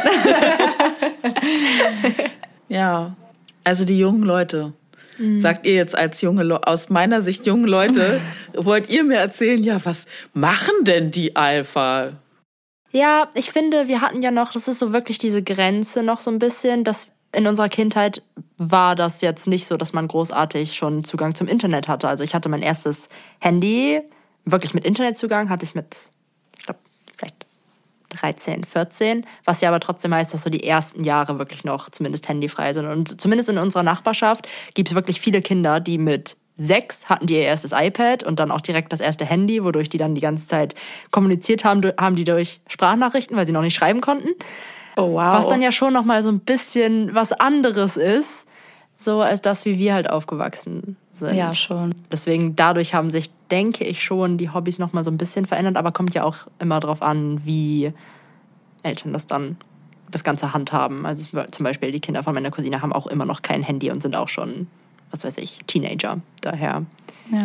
Ja, also die jungen Leute. Sagt ihr jetzt als junge Le- aus meiner Sicht junge Leute, wollt ihr mir erzählen, ja, was machen denn die Alpha? Ja, ich finde, wir hatten ja noch, das ist so wirklich diese Grenze noch so ein bisschen, dass in unserer Kindheit war das jetzt nicht so, dass man großartig schon Zugang zum Internet hatte. Also ich hatte mein erstes Handy, wirklich mit Internetzugang, hatte ich mit, ich glaube, vielleicht dreizehn, vierzehn, was ja aber trotzdem heißt, dass so die ersten Jahre wirklich noch zumindest handyfrei sind. Und zumindest in unserer Nachbarschaft gibt es wirklich viele Kinder, die mit sechs hatten die ihr erstes iPad und dann auch direkt das erste Handy, wodurch die dann die ganze Zeit kommuniziert haben, haben die durch Sprachnachrichten, weil sie noch nicht schreiben konnten. Oh, wow. Was dann ja schon noch mal so ein bisschen was anderes ist, so als das, wie wir halt aufgewachsen sind. Ja, schon. Deswegen, dadurch haben sich, denke ich, schon die Hobbys noch mal so ein bisschen verändert, aber kommt ja auch immer drauf an, wie Eltern das dann das Ganze handhaben. Also zum Beispiel die Kinder von meiner Cousine haben auch immer noch kein Handy und sind auch schon, was weiß ich, Teenager. Daher Ja.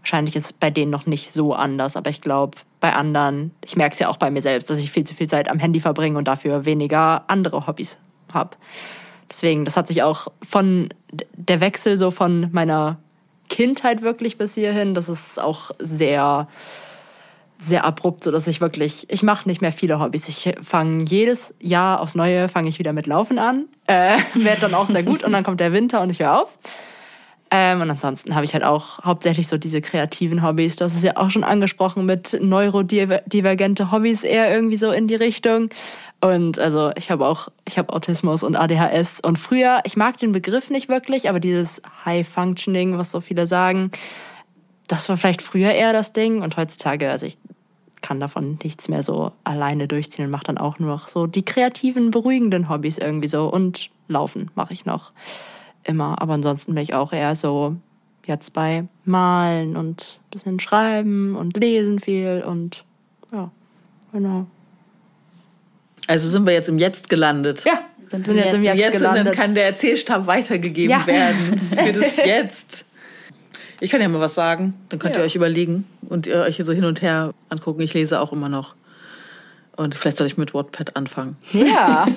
Wahrscheinlich ist es bei denen noch nicht so anders, aber ich glaube, bei anderen, ich merke es ja auch bei mir selbst, dass ich viel zu viel Zeit am Handy verbringe und dafür weniger andere Hobbys habe. Deswegen, das hat sich auch von der Wechsel so von meiner Kindheit wirklich bis hierhin, das ist auch sehr, sehr abrupt, so dass ich wirklich, ich mache nicht mehr viele Hobbys. Ich fange jedes Jahr aufs Neue, fange ich wieder mit Laufen an, äh, werde dann auch sehr gut und dann kommt der Winter und ich höre auf. Ähm, und ansonsten habe ich halt auch hauptsächlich so diese kreativen Hobbys. Du hast es ja auch schon angesprochen mit neurodivergente Hobbys eher irgendwie so in die Richtung. Und also ich habe auch, ich habe Autismus und A D H S. Und früher, ich mag den Begriff nicht wirklich, aber dieses High Functioning, was so viele sagen, das war vielleicht früher eher das Ding. Und heutzutage, also ich kann davon nichts mehr so alleine durchziehen und mache dann auch nur noch so die kreativen, beruhigenden Hobbys irgendwie so. Und Laufen mache ich noch immer. Aber ansonsten bin ich auch eher so jetzt bei Malen und ein bisschen Schreiben und Lesen viel und ja, genau. Also sind wir jetzt im Jetzt gelandet. Ja, sind wir jetzt im Jetzt, jetzt gelandet. Dann kann der Erzählstab weitergegeben Ja. werden für das Jetzt. Ich kann ja mal was sagen, dann könnt Ja. ihr euch überlegen und ihr euch hier so hin und her angucken. Ich lese auch immer noch. Und vielleicht soll ich mit Wattpad anfangen. Ja.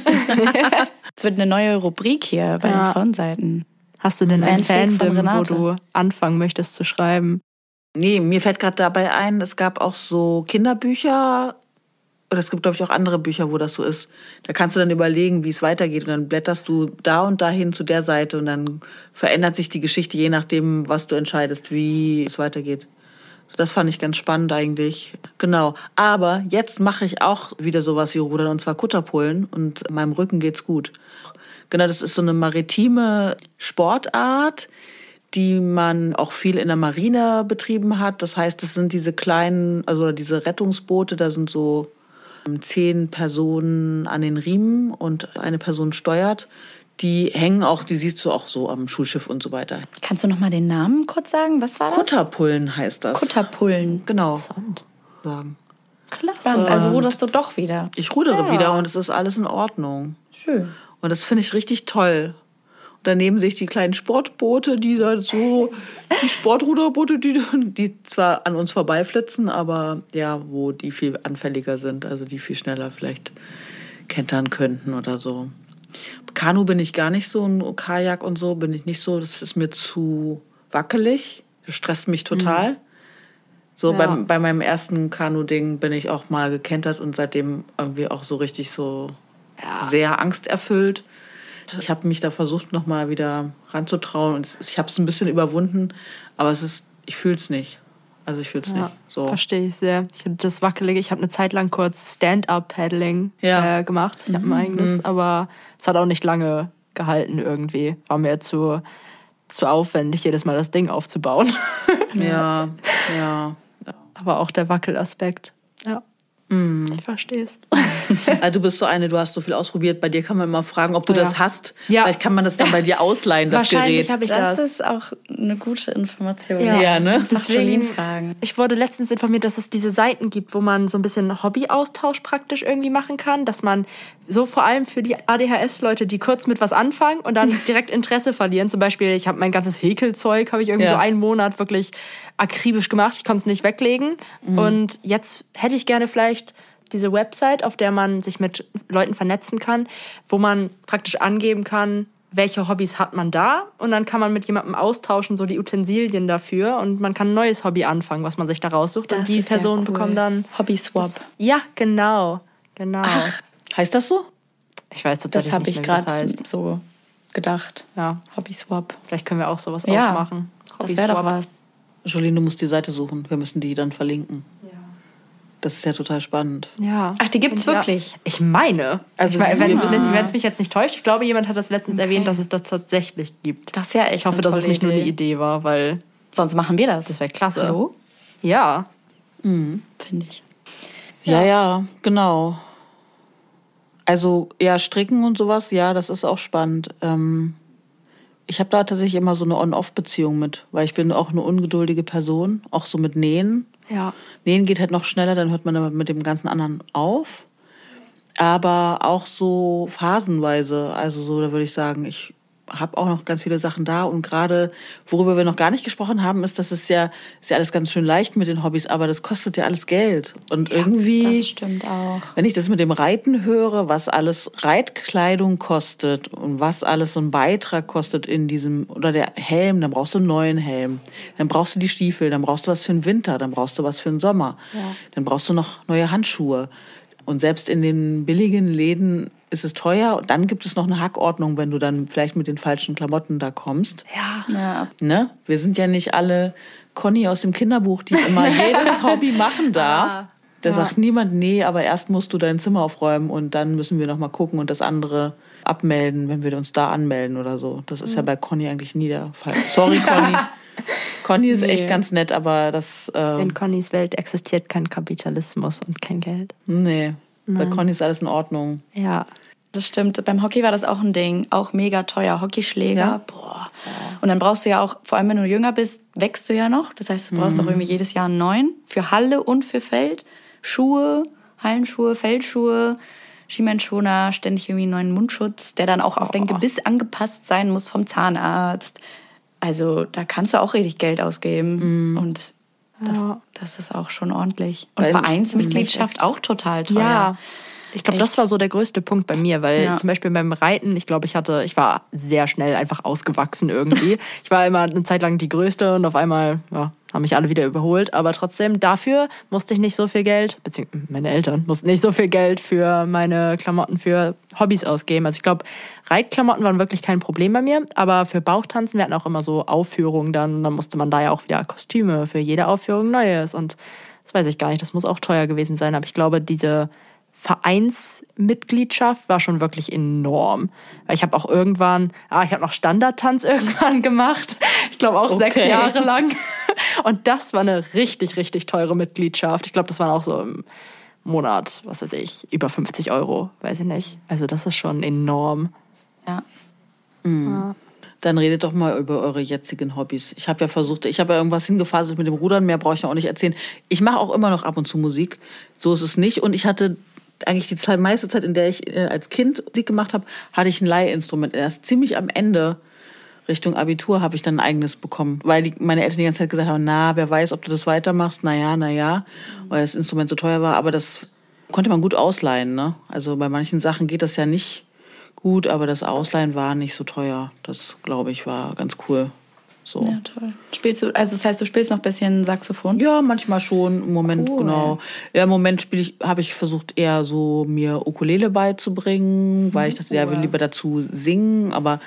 Es wird eine neue Rubrik hier bei Ja. den Frauenseiten. Hast du denn ein Fanfic von Fandom, wo Renate. du anfangen möchtest zu schreiben? Nee, mir fällt gerade dabei ein, es gab auch so Kinderbücher, oder es gibt, glaube ich, auch andere Bücher, wo das so ist. Da kannst du dann überlegen, wie es weitergeht. Und dann blätterst du da und dahin zu der Seite und dann verändert sich die Geschichte, je nachdem, was du entscheidest, wie es weitergeht. Das fand ich ganz spannend eigentlich. Genau. Aber jetzt mache ich auch wieder sowas wie Rudern, und zwar Kutterpullen. Und meinem Rücken geht's gut. Genau, das ist so eine maritime Sportart, die man auch viel in der Marine betrieben hat. Das heißt, das sind diese kleinen, also diese Rettungsboote, da sind so zehn Personen an den Riemen und eine Person steuert. Die hängen auch, die siehst du auch so am Schulschiff und so weiter. Kannst du noch mal den Namen kurz sagen? Was war das? Kutterpullen heißt das. Kutterpullen. Genau. Interessant. Sagen. Klasse. Spannend. Also ruderst du doch wieder. Ich rudere Ja. wieder und es ist alles in Ordnung. Schön. Und das finde ich richtig toll. Und daneben sehe ich die kleinen Sportboote, die da so, die Sportruderboote, die, die zwar an uns vorbeiflitzen, aber ja, wo die viel anfälliger sind, also die viel schneller vielleicht kentern könnten oder so. Kanu bin ich gar nicht so, ein Kajak und so bin ich nicht so, das ist mir zu wackelig, das stresst mich total. Mhm. So Ja. beim, bei meinem ersten Kanu-Ding bin ich auch mal gekentert und seitdem irgendwie auch so richtig so Ja. sehr angsterfüllt. Ich habe mich da versucht, noch mal wieder ranzutrauen und ich habe es ein bisschen überwunden, aber es ist, ich fühle es nicht. Also ich fühle es Ja, nicht. So. verstehe ich sehr. Ich habe das Wackelige, ich habe eine Zeit lang kurz Stand-Up-Paddling Ja. äh, gemacht. Ich habe ein eigenes, aber es hat auch nicht lange gehalten irgendwie. War mir zu, zu aufwendig, jedes Mal das Ding aufzubauen. Ja, ja. Aber auch der Wackelaspekt. Ja, Mm. ich verstehe es. Also du bist so eine, du hast so viel ausprobiert. Bei dir kann man mal fragen, ob du Oh ja. das hast. Ja. Vielleicht kann man das dann bei dir ausleihen, das Wahrscheinlich Gerät. habe ich Das das. ist auch eine gute Information. Ja. Ja, ne? Deswegen fragen. Ich wurde letztens informiert, dass es diese Seiten gibt, wo man so ein bisschen Hobbyaustausch praktisch irgendwie machen kann, dass man so vor allem für die A D H S-Leute, die kurz mit was anfangen und dann direkt Interesse verlieren. Zum Beispiel, ich habe mein ganzes Häkelzeug, habe ich irgendwie Ja. so einen Monat wirklich akribisch gemacht. Ich konnte es nicht weglegen. Mhm. Und jetzt hätte ich gerne vielleicht diese Website, auf der man sich mit Leuten vernetzen kann, wo man praktisch angeben kann, welche Hobbys hat man da, und dann kann man mit jemandem austauschen, so die Utensilien dafür, und man kann ein neues Hobby anfangen, was man sich da raussucht, und Das die ist ja Personen cool. bekommen dann... Hobby-Swap. Ja, genau, genau. Heißt das so? Ich weiß Das tatsächlich habe nicht ich mehr, wie das gerade heißt. so gedacht. Ja, Hobby-Swap. vielleicht können wir auch sowas Ja, aufmachen. das wäre doch was. Jolene, du musst die Seite suchen. Wir müssen die dann verlinken. Das ist ja total spannend. Ja. Ach, die gibt's Und wirklich? Ja, ich meine. Also ich meine, wir wenn wissen- es mich jetzt nicht täuscht, ich glaube, jemand hat das letztens Okay. erwähnt, dass es das tatsächlich gibt. Das ist ja echt Ich hoffe, eine dass es tolle nicht nur eine Idee. Idee war, weil Sonst machen wir das. das wäre klasse. Hallo? Ja. Finde ich. Ja, ja, genau. Also, ja, Stricken und sowas, ja, das ist auch spannend. Ähm, ich habe da tatsächlich immer so eine On-Off-Beziehung mit, weil ich bin auch eine ungeduldige Person, auch so mit Nähen. Ja. Nähen geht halt noch schneller, dann hört man aber mit dem ganzen anderen auf. Aber auch so phasenweise, also so, da würde ich sagen, ich habe auch noch ganz viele Sachen da. Und gerade, worüber wir noch gar nicht gesprochen haben, ist, dass es ja, ist ja alles ganz schön leicht mit den Hobbys, aber das kostet ja alles Geld. Und Ja, irgendwie, das stimmt auch. wenn ich das mit dem Reiten höre, was alles Reitkleidung kostet und was alles so ein Beitrag kostet in diesem, oder der Helm, dann brauchst du einen neuen Helm. Dann brauchst du die Stiefel, dann brauchst du was für den Winter, dann brauchst du was für den Sommer. Ja. Dann brauchst du noch neue Handschuhe. Und selbst in den billigen Läden ist es teuer. Und dann gibt es noch eine Hackordnung, wenn du dann vielleicht mit den falschen Klamotten da kommst. Ja. Ja. Ne? Wir sind ja nicht alle Conny aus dem Kinderbuch, die immer jedes Hobby machen darf. Ah, Da ja. sagt niemand, nee, aber erst musst du dein Zimmer aufräumen und dann müssen wir noch mal gucken und das andere abmelden, wenn wir uns da anmelden oder so. Das ist ja bei Conny eigentlich nie der Fall. Sorry, Conny. Conny ist Nee. echt ganz nett, aber das... Äh, In Connys Welt existiert kein Kapitalismus und kein Geld. nee, bei Nein. Conny ist alles in Ordnung. Ja. Das stimmt. Beim Hockey war das auch ein Ding. Auch mega teuer. Hockeyschläger. Ja. Boah. Und dann brauchst du ja auch, vor allem wenn du jünger bist, wächst du ja noch. Das heißt, du brauchst auch irgendwie jedes Jahr einen neuen. Für Halle und für Feld. Schuhe, Hallenschuhe, Feldschuhe, Schienbeinschoner, ständig irgendwie einen neuen Mundschutz, der dann auch auf dein Gebiss angepasst sein muss vom Zahnarzt. Also da kannst du auch richtig Geld ausgeben. Und das, Ja. das ist auch schon ordentlich. Und Weil- Vereinsmitgliedschaft auch total teuer. Ja. Ich glaube, das Echt? war so der größte Punkt bei mir, weil Ja. zum Beispiel beim Reiten, ich glaube, ich hatte, ich war sehr schnell einfach ausgewachsen irgendwie. Ich war immer eine Zeit lang die Größte und auf einmal, ja, haben mich alle wieder überholt. Aber trotzdem, dafür musste ich nicht so viel Geld, beziehungsweise meine Eltern mussten nicht so viel Geld für meine Klamotten, für Hobbys ausgeben. Also ich glaube, Reitklamotten waren wirklich kein Problem bei mir, aber für Bauchtanzen, wir hatten auch immer so Aufführungen dann, und dann musste man da ja auch wieder Kostüme für jede Aufführung Neues und das weiß ich gar nicht, das muss auch teuer gewesen sein, aber ich glaube, diese Vereinsmitgliedschaft war schon wirklich enorm. Weil ich habe auch irgendwann, ah, ich habe noch Standardtanz irgendwann gemacht. Ich glaube auch Okay. sechs Jahre lang. Und das war eine richtig, richtig teure Mitgliedschaft. Ich glaube, das waren auch so im Monat, was weiß ich, über fünfzig Euro, weiß ich nicht. Also das ist schon enorm. Ja. Dann redet doch mal über eure jetzigen Hobbys. Ich habe ja versucht, ich habe ja irgendwas hingefaselt mit dem Rudern, mehr brauche ich ja auch nicht erzählen. Ich mache auch immer noch ab und zu Musik, so ist es nicht. Und ich hatte eigentlich die Zeit, meiste Zeit, in der ich äh, als Kind Musik gemacht habe, hatte ich ein Leihinstrument. Erst ziemlich am Ende, Richtung Abitur, habe ich dann ein eigenes bekommen. Weil die, meine Eltern die ganze Zeit gesagt haben, na, wer weiß, ob du das weitermachst. Na ja, na ja, weil das Instrument so teuer war. Aber das konnte man gut ausleihen, ne? Also bei manchen Sachen geht das ja nicht gut, aber das Ausleihen war nicht so teuer. Das, glaube ich, war ganz cool. So. Ja, toll. Spielst du, also das heißt, du spielst noch ein bisschen Saxophon? Ja, manchmal schon. Im Moment, Cool. genau. Ja, im Moment spiele ich, habe ich versucht, eher so mir Ukulele beizubringen, weil ich dachte, ja, will lieber dazu singen. Aber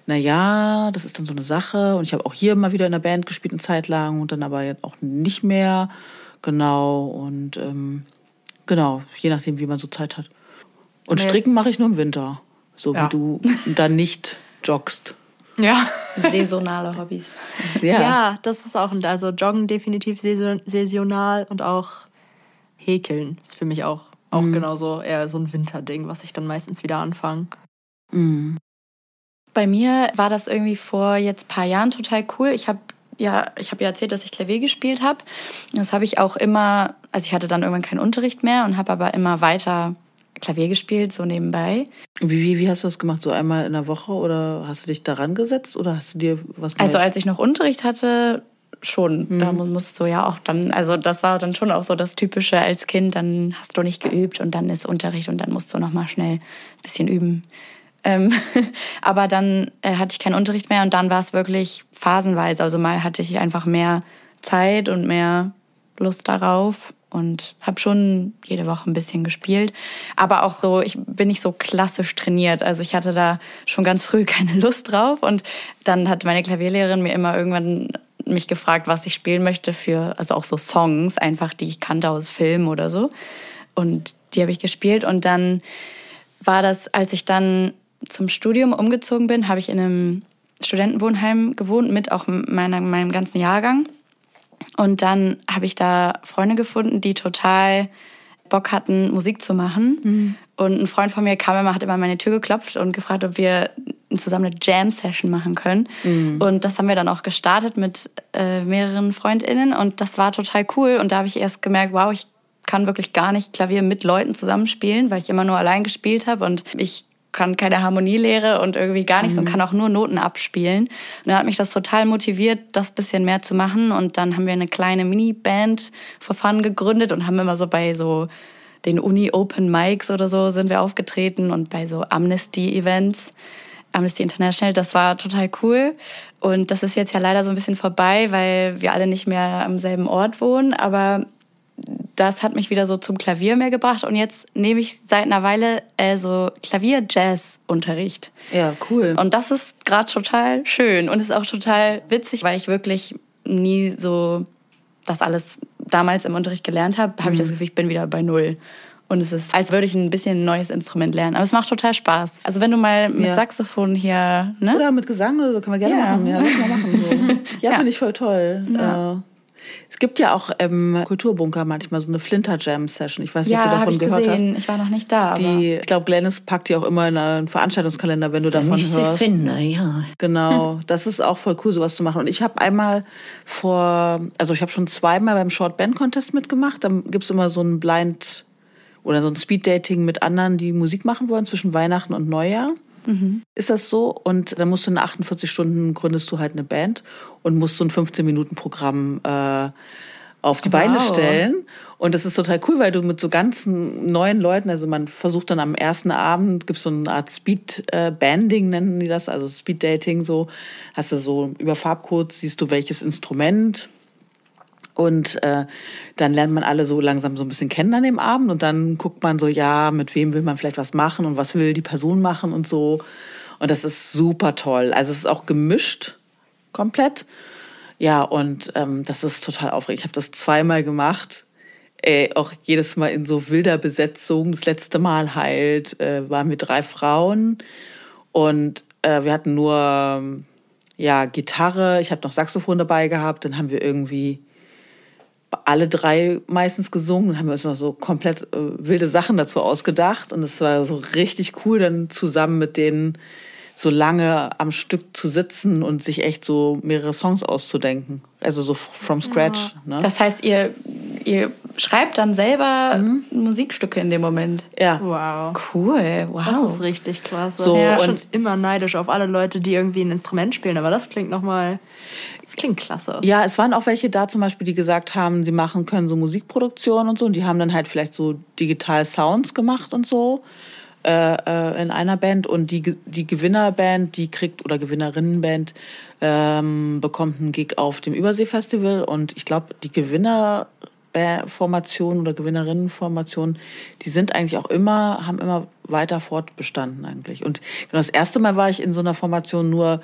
naja, das ist dann so eine Sache. Und ich habe auch hier mal wieder in der Band gespielt, eine Zeit lang, und dann aber jetzt auch nicht mehr. Genau. Und ähm, genau, je nachdem, wie man so Zeit hat. Und Aber Stricken jetzt- mache ich nur im Winter. So Ja. wie du dann nicht joggst. Ja. Saisonale Hobbys. Ja. Ja, das ist auch, also Joggen definitiv saison- saisonal und auch Häkeln ist für mich auch, auch genauso eher so ein Winterding, was ich dann meistens wieder anfange. Mhm. Bei mir war das irgendwie vor jetzt ein paar Jahren total cool. Ich habe ja, ich habe ja erzählt, dass ich Klavier gespielt habe. Das habe ich auch immer, also ich hatte dann irgendwann keinen Unterricht mehr und habe aber immer weiter Klavier gespielt, so nebenbei. Wie, wie, wie hast du das gemacht? So einmal in der Woche oder hast du dich daran gesetzt oder hast du dir was Also Neues- als ich noch Unterricht hatte, schon. Da mu- musst du ja auch dann, also das war dann schon auch so das Typische als Kind, dann hast du nicht geübt und dann ist Unterricht und dann musst du nochmal schnell ein bisschen üben. Ähm, aber dann äh, hatte ich keinen Unterricht mehr und dann war es wirklich phasenweise. Also mal hatte ich einfach mehr Zeit und mehr Lust darauf und habe schon jede Woche ein bisschen gespielt. Aber auch so, ich bin nicht so klassisch trainiert. Also ich hatte da schon ganz früh keine Lust drauf. Und dann hat meine Klavierlehrerin mir immer irgendwann mich gefragt, was ich spielen möchte für, also auch so Songs, einfach die ich kannte aus Filmen oder so. Und die habe ich gespielt. Und dann war das, als ich dann zum Studium umgezogen bin, habe ich in einem Studentenwohnheim gewohnt, mit auch meiner, meinem ganzen Jahrgang. Und dann habe ich da Freunde gefunden, die total Bock hatten, Musik zu machen. Mhm. Und ein Freund von mir kam immer, hat immer an meine Tür geklopft und gefragt, ob wir zusammen eine Jam-Session machen können. Mhm. Und das haben wir dann auch gestartet mit äh, mehreren FreundInnen. Und das war total cool. Und da habe ich erst gemerkt, wow, ich kann wirklich gar nicht Klavier mit Leuten zusammenspielen, weil ich immer nur allein gespielt habe. Und ich kann keine Harmonielehre und irgendwie gar nichts mhm. und kann auch nur Noten abspielen. Und dann hat mich das total motiviert, das bisschen mehr zu machen. Und dann haben wir eine kleine Mini-Band for Fun gegründet und haben immer so bei so den Uni-Open Mics oder so sind wir aufgetreten und bei so Amnesty-Events, Amnesty International, das war total cool. Und das ist jetzt ja leider so ein bisschen vorbei, weil wir alle nicht mehr am selben Ort wohnen. Aber das hat mich wieder so zum Klavier mehr gebracht. Und jetzt nehme ich seit einer Weile äh, so Klavier-Jazz-Unterricht. Ja, cool. Und das ist gerade total schön und ist auch total witzig, weil ich wirklich nie so das alles damals im Unterricht gelernt habe, habe mhm. ich das Gefühl, ich bin wieder bei Null. Und es ist, als würde ich ein bisschen ein neues Instrument lernen. Aber es macht total Spaß. Also wenn du mal mit ja. Saxophon hier... Ne? Oder mit Gesang oder so, können wir gerne ja. machen. Ja, lass mal machen. So. Ja, ja. finde ich voll toll. Ja. Äh, es gibt ja auch im Kulturbunker manchmal so eine Flinter-Jam-Session. Ich weiß nicht, ja, ob du davon ich gehört gesehen. hast. Ich war noch nicht da. Aber die, ich glaube, Glennis packt die auch immer in einen Veranstaltungskalender, wenn du wenn davon ich hörst. Sie finde, ja. Genau, das ist auch voll cool, sowas zu machen. Und ich habe einmal vor, also ich habe schon zweimal beim Short Band Contest mitgemacht. Da gibt's immer so ein Blind oder so ein Speed-Dating mit anderen, die Musik machen wollen zwischen Weihnachten und Neujahr. Mhm. Ist das so? Und dann musst du in achtundvierzig Stunden gründest du halt eine Band und musst so ein fünfzehn-Minuten-Programm äh, auf die wow. Beine stellen. Und das ist total cool, weil du mit so ganzen neuen Leuten, also man versucht dann am ersten Abend, gibt es so eine Art Speed-Banding, nennen die das, also Speed-Dating, so hast du so über Farbcodes, siehst du welches Instrument. Und äh, dann lernt man alle so langsam so ein bisschen kennen an dem Abend und dann guckt man so, ja, mit wem will man vielleicht was machen und was will die Person machen und so. Und das ist super toll. Also es ist auch gemischt, komplett. Ja, und ähm, das ist total aufregend. Ich habe das zweimal gemacht, äh, auch jedes Mal in so wilder Besetzung. Das letzte Mal halt äh, waren wir drei Frauen und äh, wir hatten nur ja Gitarre, ich habe noch Saxophon dabei gehabt, dann haben wir irgendwie alle drei meistens gesungen und haben uns noch so komplett äh, wilde Sachen dazu ausgedacht. Und es war so richtig cool, dann zusammen mit denen so lange am Stück zu sitzen und sich echt so mehrere Songs auszudenken. Also so from scratch. Ja. Ne? Das heißt, ihr, ihr schreibt dann selber mhm. Musikstücke in dem Moment? Ja. Wow. Cool, wow. Das ist richtig klasse. So, ja, und schon immer neidisch auf alle Leute, die irgendwie ein Instrument spielen. Aber das klingt nochmal... Das klingt klasse. Ja, es waren auch welche da zum Beispiel, die gesagt haben, sie machen können so Musikproduktion und so. Und die haben dann halt vielleicht so digital Sounds gemacht und so äh, äh, in einer Band. Und die, die Gewinnerband, die kriegt, oder Gewinnerinnenband, ähm, bekommt einen Gig auf dem Überseefestival. Und ich glaube, die Gewinnerformation oder Gewinnerinnenformation, die sind eigentlich auch immer, haben immer weiter fortbestanden eigentlich. Und genau, das erste Mal war ich in so einer Formation nur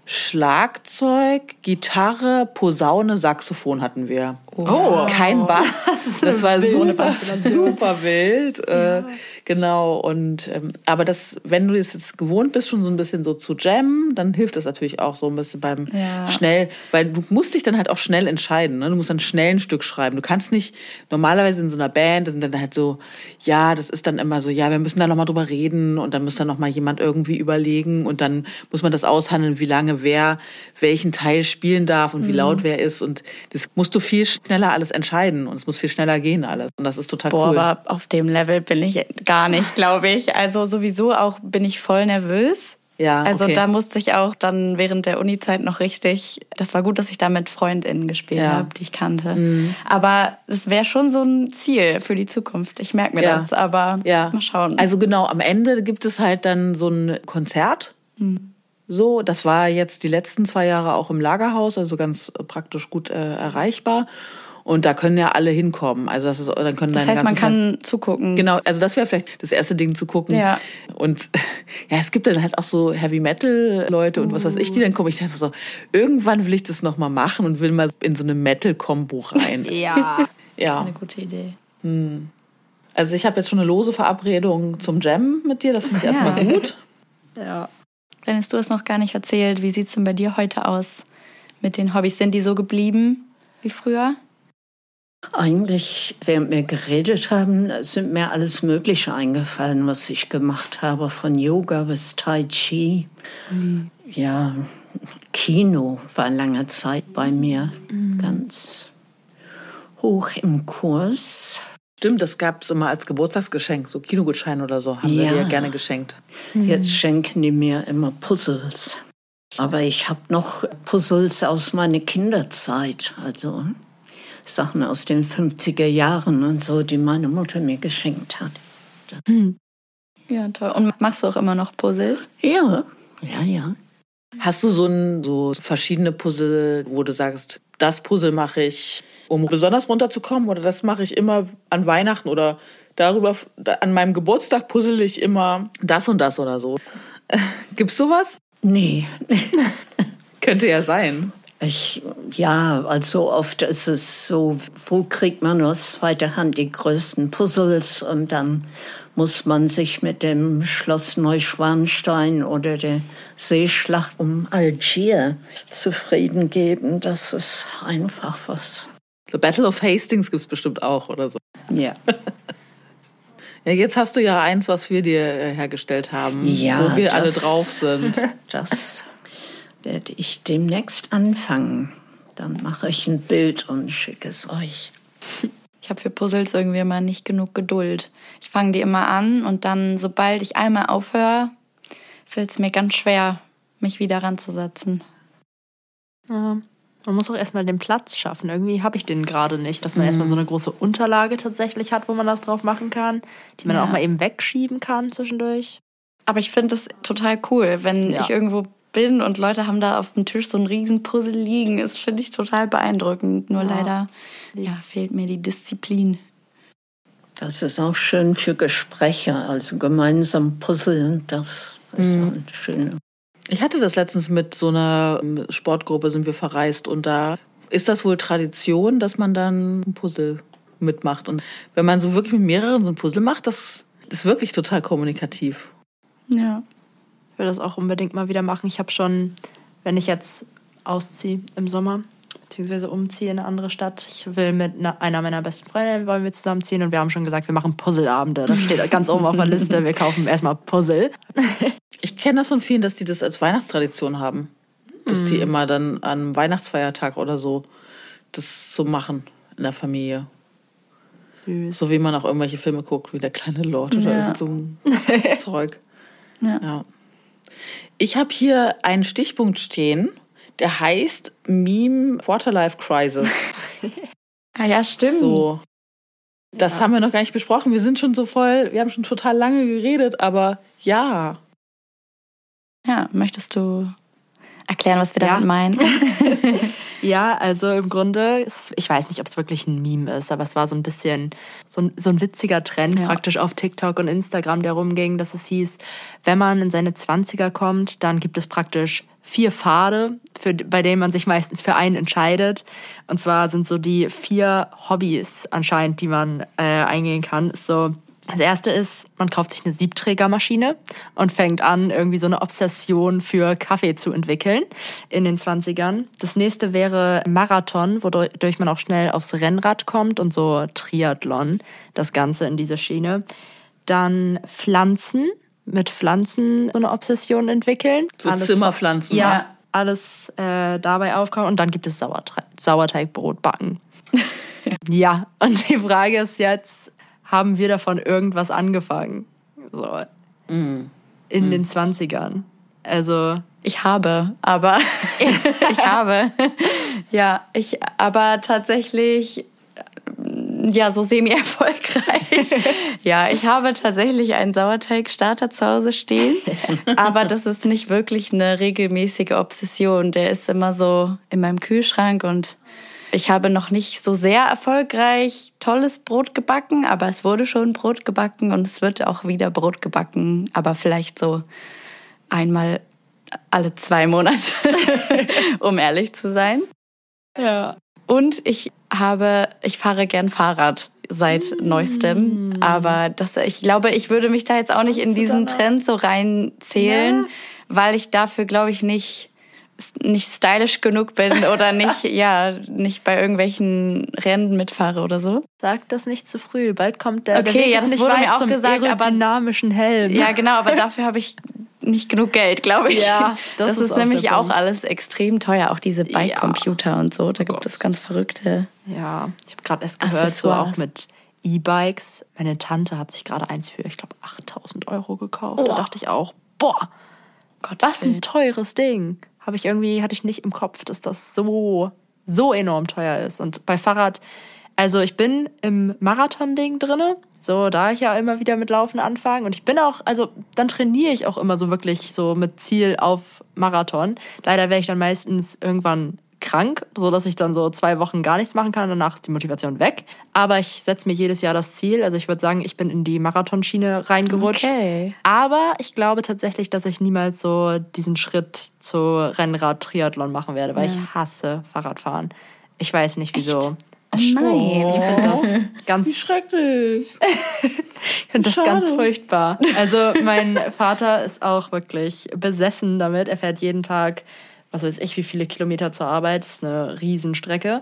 Schlagzeug, Gitarre, Posaune, Saxophon hatten wir. Oh. Kein Bass. Das, das war wild. super, super wild. Ja. Äh, genau. Und ähm, aber das, wenn du es jetzt gewohnt bist, schon so ein bisschen so zu jammen, dann hilft das natürlich auch so ein bisschen beim ja. schnell, weil du musst dich dann halt auch schnell entscheiden. Ne? Du musst dann schnell ein Stück schreiben. Du kannst nicht normalerweise in so einer Band, das sind dann halt so, ja, das ist dann immer so, ja, wir müssen da noch mal drüber reden und dann muss dann noch mal jemand irgendwie überlegen und dann muss man das aushandeln, wie lange wer welchen Teil spielen darf und wie laut wer ist. Und das musst du viel schneller alles entscheiden und es muss viel schneller gehen alles. Und das ist total Boah, cool. Aber auf dem Level bin ich gar nicht, glaube ich. Also sowieso auch bin ich voll nervös. Ja, also okay. da musste ich auch dann während der Uni-Zeit noch richtig, das war gut, dass ich da mit FreundInnen gespielt ja. habe, die ich kannte. Mhm. Aber es wäre schon so ein Ziel für die Zukunft. Ich merke mir ja. das, aber ja. mal schauen. Also genau, am Ende gibt es halt dann so ein Konzert. Mhm. So, das war jetzt die letzten zwei Jahre auch im Lagerhaus, also ganz praktisch gut äh, erreichbar. Und da können ja alle hinkommen. Also das ist, dann können das heißt, man kann Zeit, zugucken. Genau, also das wäre vielleicht das erste Ding zu gucken. Ja. Und ja, es gibt dann halt auch so Heavy-Metal-Leute und uh. was weiß ich, die dann kommen. Ich dachte so, irgendwann will ich das nochmal machen und will mal in so eine Metal-Kombo rein. ja. ja. Eine gute Idee. Hm. Also ich habe jetzt schon eine lose Verabredung zum Jam mit dir. Das finde ich ja. erstmal gut. Ja. Dennis, du hast noch gar nicht erzählt. Wie sieht es denn bei dir heute aus mit den Hobbys? Sind die so geblieben wie früher? Eigentlich, während wir geredet haben, sind mir alles Mögliche eingefallen, was ich gemacht habe. Von Yoga bis Tai Chi. Mhm. Ja, Kino war lange Zeit bei mir. Mhm. Ganz hoch im Kurs. Stimmt, das gab es immer als Geburtstagsgeschenk, so Kinogutschein oder so, haben wir Ja. dir gerne geschenkt. Jetzt schenken die mir immer Puzzles. Aber ich habe noch Puzzles aus meiner Kinderzeit, also Sachen aus den fünfziger Jahren und so, die meine Mutter mir geschenkt hat. Ja, toll. Und machst du auch immer noch Puzzles? Ja, ja, ja. Hast du so, ein, so verschiedene Puzzle, wo du sagst, das Puzzle mache ich, um besonders runterzukommen, oder das mache ich immer an Weihnachten oder darüber, an meinem Geburtstag puzzle ich immer das und das oder so. Gibt's sowas? Nee. Könnte ja sein. Ich, ja, also oft ist es so, wo kriegt man aus zweiter Hand die größten Puzzles und dann muss man sich mit dem Schloss Neuschwanstein oder der Seeschlacht um Algier zufrieden geben. Das ist einfach was. The Battle of Hastings gibt's bestimmt auch oder so. Ja. Ja, jetzt hast du ja eins, was wir dir äh, hergestellt haben, Ja, wo wir alle das- drauf sind. Das werde ich demnächst anfangen. Dann mache ich ein Bild und schicke es euch. Ich habe für Puzzles irgendwie immer nicht genug Geduld. Ich fange die immer an und dann, sobald ich einmal aufhöre, fällt es mir ganz schwer, mich wieder ranzusetzen. Ja. Man muss auch erstmal den Platz schaffen. Irgendwie habe ich den gerade nicht, dass man erstmal so eine große Unterlage tatsächlich hat, wo man das drauf machen kann, die man Ja. dann auch mal eben wegschieben kann zwischendurch. Aber ich finde das total cool, wenn Ja. ich irgendwo bin und Leute haben da auf dem Tisch so einen riesen Puzzle liegen. Das finde ich total beeindruckend. Nur Ja. leider ja, fehlt mir die Disziplin. Das ist auch schön für Gespräche, also gemeinsam puzzeln, das ist Mhm. eine schöne. Ich hatte das letztens mit so einer Sportgruppe, sind wir verreist und da ist das wohl Tradition, dass man dann ein Puzzle mitmacht. Und wenn man so wirklich mit mehreren so ein Puzzle macht, das ist wirklich total kommunikativ. Ja. Ich will das auch unbedingt mal wieder machen. Ich habe schon, wenn ich jetzt ausziehe im Sommer, beziehungsweise umziehe in eine andere Stadt, ich will mit einer einer meiner besten Freundinnen wollen wir zusammenziehen und wir haben schon gesagt, wir machen Puzzleabende. Das steht ganz oben auf der Liste. Wir kaufen erstmal Puzzle. Ich kenne das von vielen, dass die das als Weihnachtstradition haben. Dass die immer dann am Weihnachtsfeiertag oder so das so machen in der Familie. Süß. So wie man auch irgendwelche Filme guckt, wie der kleine Lord oder Ja. irgend so ein Zeug. Ja. Ja. Ich habe hier einen Stichpunkt stehen, der heißt Meme Quarterlife Crisis. Ah ja, stimmt. So. Das haben wir noch gar nicht besprochen. Wir sind schon so voll, wir haben schon total lange geredet, aber ja. Ja, möchtest du erklären, was wir Ja. damit meinen? Ja, also im Grunde, ist, ich weiß nicht, ob es wirklich ein Meme ist, aber es war so ein bisschen so ein, so ein witziger Trend Ja. praktisch auf TikTok und Instagram, der rumging, dass es hieß, wenn man in seine Zwanziger kommt, dann gibt es praktisch vier Pfade, für, bei denen man sich meistens für einen entscheidet. Und zwar sind so die vier Hobbys anscheinend, die man äh, eingehen kann. Ist so, das erste ist, man kauft sich eine Siebträgermaschine und fängt an, irgendwie so eine Obsession für Kaffee zu entwickeln in den Zwanzigern. Das nächste wäre Marathon, wodurch man auch schnell aufs Rennrad kommt und so Triathlon, das Ganze in diese Schiene. Dann Pflanzen, mit Pflanzen so eine Obsession entwickeln. So Zimmerpflanzen. Ja, alles äh, dabei aufkommen. Und dann gibt es Sauerteig, Sauerteigbrot backen. Ja, und die Frage ist jetzt, haben wir davon irgendwas angefangen? So. Mm. In mm. den Zwanzigern. Also. Ich habe, aber ich habe. Ja, ich, aber tatsächlich, ja, so semi-erfolgreich. Ja, ich habe tatsächlich einen Sauerteigstarter zu Hause stehen, aber das ist nicht wirklich eine regelmäßige Obsession. Der ist immer so in meinem Kühlschrank und ich habe noch nicht so sehr erfolgreich tolles Brot gebacken, aber es wurde schon Brot gebacken und es wird auch wieder Brot gebacken, aber vielleicht so einmal alle zwei Monate, um ehrlich zu sein. Ja. Und ich habe, ich fahre gern Fahrrad seit mm. neuestem, aber das, ich glaube, ich würde mich da jetzt auch nicht in diesen Trend so reinzählen, ja. weil ich dafür, glaube ich, nicht nicht stylisch genug bin oder nicht, ja, nicht bei irgendwelchen Rennen mitfahre oder so. Sag das nicht zu früh, bald kommt der, okay, der Weg ja, ist das nicht wurde weit mir auch zum gesagt, aber dynamischen Helm. Ja, genau, aber dafür habe ich nicht genug Geld, glaube ich. Ja, das, das ist, ist auch nämlich auch alles extrem teuer, auch diese Bike-Computer ja. und so. Da oh gibt Gott. es ganz verrückte. Ja, ich habe gerade erst gehört, so auch mit E-Bikes. Meine Tante hat sich gerade eins für, ich glaube, achttausend Euro gekauft. Oh. Da dachte ich auch, boah, Gott, was ein teures Ding. Habe ich irgendwie, hatte ich nicht im Kopf, dass das so, so enorm teuer ist. Und bei Fahrrad, also ich bin im Marathon-Ding drinne. So, da ich ja immer wieder mit Laufen anfange. Und ich bin auch, also dann trainiere ich auch immer so wirklich so mit Ziel auf Marathon. Leider werde ich dann meistens irgendwann krank, sodass ich dann so zwei Wochen gar nichts machen kann. Danach ist die Motivation weg. Aber ich setze mir jedes Jahr das Ziel. Also ich würde sagen, ich bin in die Marathonschiene reingerutscht. Okay. Aber ich glaube tatsächlich, dass ich niemals so diesen Schritt zu Rennrad-Triathlon machen werde, weil ja. ich hasse Fahrradfahren. Ich weiß nicht, wieso. Echt? Oh nein. Ich finde das ganz... Wie schrecklich. Ich finde das ganz furchtbar. Also mein Vater ist auch wirklich besessen damit. Er fährt jeden Tag, was weiß ich, wie viele Kilometer zur Arbeit. Das ist eine Riesenstrecke.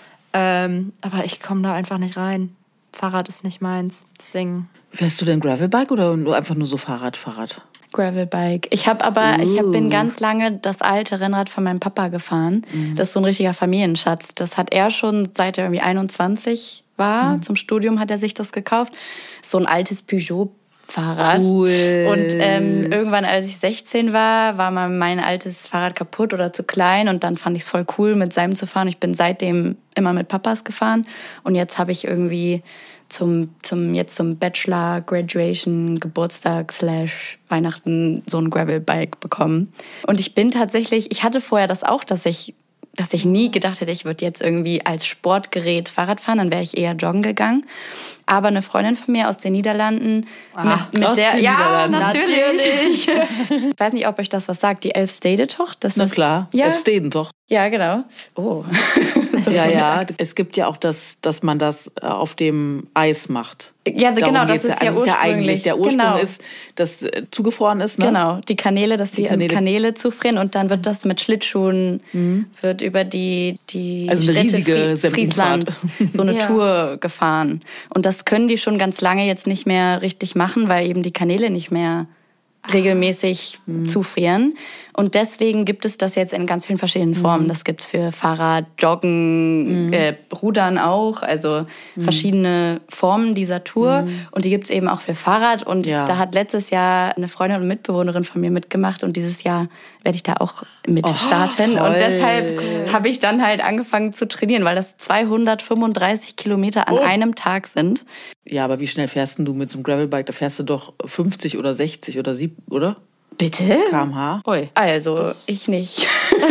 Ähm, aber ich komme da einfach nicht rein. Fahrrad ist nicht meins. Deswegen... Fährst du denn Gravelbike oder nur einfach nur so Fahrrad, Fahrrad? Gravelbike. Ich habe aber, uh. ich hab, bin ganz lange das alte Rennrad von meinem Papa gefahren. Mhm. Das ist so ein richtiger Familienschatz. Das hat er schon, seit er irgendwie einundzwanzig war. Mhm. Zum Studium hat er sich das gekauft. So ein altes Peugeot-Fahrrad. Cool. Und ähm, irgendwann, als ich sechzehn war, war mal mein altes Fahrrad kaputt oder zu klein. Und dann fand ich es voll cool, mit seinem zu fahren. Ich bin seitdem immer mit Papas gefahren. Und jetzt habe ich irgendwie... Zum, zum, jetzt zum Bachelor, Graduation, Geburtstag, slash Weihnachten so ein Gravelbike bekommen. Und ich bin tatsächlich, ich hatte vorher das auch, dass ich, dass ich nie gedacht hätte, ich würde jetzt irgendwie als Sportgerät Fahrrad fahren, dann wäre ich eher joggen gegangen. Aber eine Freundin von mir aus den Niederlanden, ah, mit, mit aus der, den ja, Niederlanden. natürlich. Ich weiß nicht, ob euch das was sagt, die Elfstede-Tocht. Na klar, ja? Elfsteden-Tocht. Ja, genau. Oh. Ja, ja, es gibt ja auch das, dass man das auf dem Eis macht. Ja, Darum genau, das ist ja, also ursprünglich. Ist ja eigentlich, der Ursprung genau. ist, dass äh, zugefroren ist, ne? Genau, die Kanäle, dass die, die Kanäle. Kanäle zufrieren und dann wird das mit Schlittschuhen, mhm. wird über die, die also eine Städte riesige Fri- Frieslands so eine ja. Tour gefahren. Und das können die schon ganz lange jetzt nicht mehr richtig machen, weil eben die Kanäle nicht mehr regelmäßig mhm. zufrieren. Und deswegen gibt es das jetzt in ganz vielen verschiedenen Formen. Mhm. Das gibt es für Fahrrad, Joggen, mhm. äh, Rudern auch. Also mhm. verschiedene Formen dieser Tour. Mhm. Und die gibt es eben auch für Fahrrad. Und ja. da hat letztes Jahr eine Freundin und Mitbewohnerin von mir mitgemacht. Und dieses Jahr werde ich da auch mit oh, starten. Toll. Und deshalb habe ich dann halt angefangen zu trainieren, weil das zweihundertfünfunddreißig Kilometer an oh. einem Tag sind. Ja, aber wie schnell fährst denn du mit so einem Gravelbike? Da fährst du doch fünfzig oder sechzig oder siebzig, oder? Bitte? Kilometer pro Stunde. Ui. Also, das ich nicht.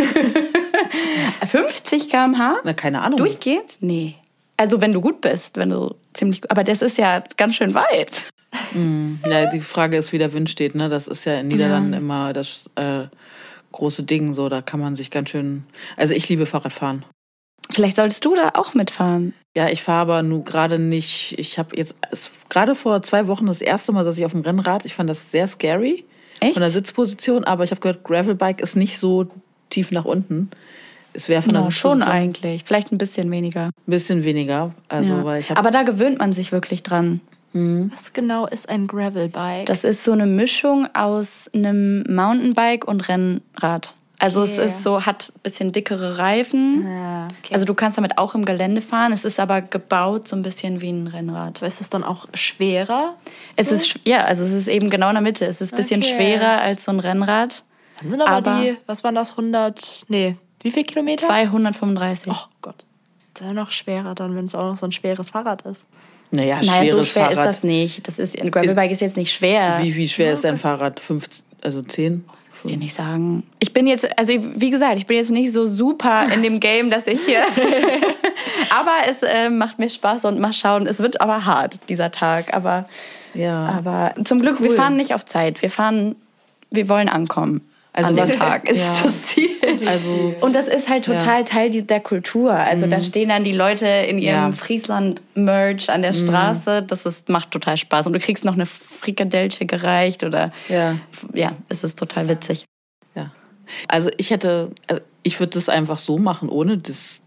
fünfzig Kilometer pro Stunde? Na, keine Ahnung. Durchgehend? Nee. Also, wenn du gut bist, wenn du ziemlich gut... Aber das ist ja ganz schön weit. Mm, ja, die Frage ist, wie der Wind steht, ne? Das ist ja in Niederlanden ja. immer das äh, große Ding, so. Da kann man sich ganz schön... Also, ich liebe Fahrradfahren. Vielleicht solltest du da auch mitfahren. Ja, ich fahre aber nur gerade nicht. Ich habe jetzt gerade vor zwei Wochen das erste Mal, dass ich auf dem Rennrad. Ich fand das sehr scary. Echt? Von der Sitzposition. Aber ich habe gehört, Gravelbike ist nicht so tief nach unten. Es wäre von der no, schon eigentlich. Vielleicht ein bisschen weniger. Ein bisschen weniger. Also, ja. weil ich hab aber da gewöhnt man sich wirklich dran. Hm. Was genau ist ein Gravelbike? Das ist so eine Mischung aus einem Mountainbike und Rennrad. Also okay. es ist so, hat ein bisschen dickere Reifen. Ja, okay. Also du kannst damit auch im Gelände fahren. Es ist aber gebaut so ein bisschen wie ein Rennrad. Ist es dann auch schwerer? Es so? ist, ja, also es ist eben genau in der Mitte. Es ist ein bisschen okay. schwerer als so ein Rennrad. Dann sind aber, aber die, was waren das, hundert, nee, wie viel Kilometer? zweihundertfünfunddreißig. Oh Gott. Das ist ja noch schwerer dann, wenn es auch noch so ein schweres Fahrrad ist. Naja, naja so schwer Fahrrad. ist das nicht. Das ist, ein Gravelbike ist jetzt nicht schwer. Wie, wie schwer ja. ist dein Fahrrad? fünfzehn, also zehn? Ich will nicht sagen. Ich bin jetzt, also wie gesagt, ich bin jetzt nicht so super in dem Game, dass ich hier. Aber es äh, macht mir Spaß und mal schauen. Es wird aber hart, dieser Tag. Aber, ja. aber zum Glück, cool. wir fahren nicht auf Zeit. Wir fahren, wir wollen ankommen. Also an was, dem Tag ist ja. das Ziel. Also, und das ist halt total ja. Teil der Kultur. Also mhm. da stehen dann die Leute in ihrem ja. Friesland-Merch an der Straße. Das ist, macht total Spaß. Und du kriegst noch eine Frikadellche gereicht oder ja, ja es ist total witzig. Ja. Also ich hätte, ich würde das einfach so machen, ohne das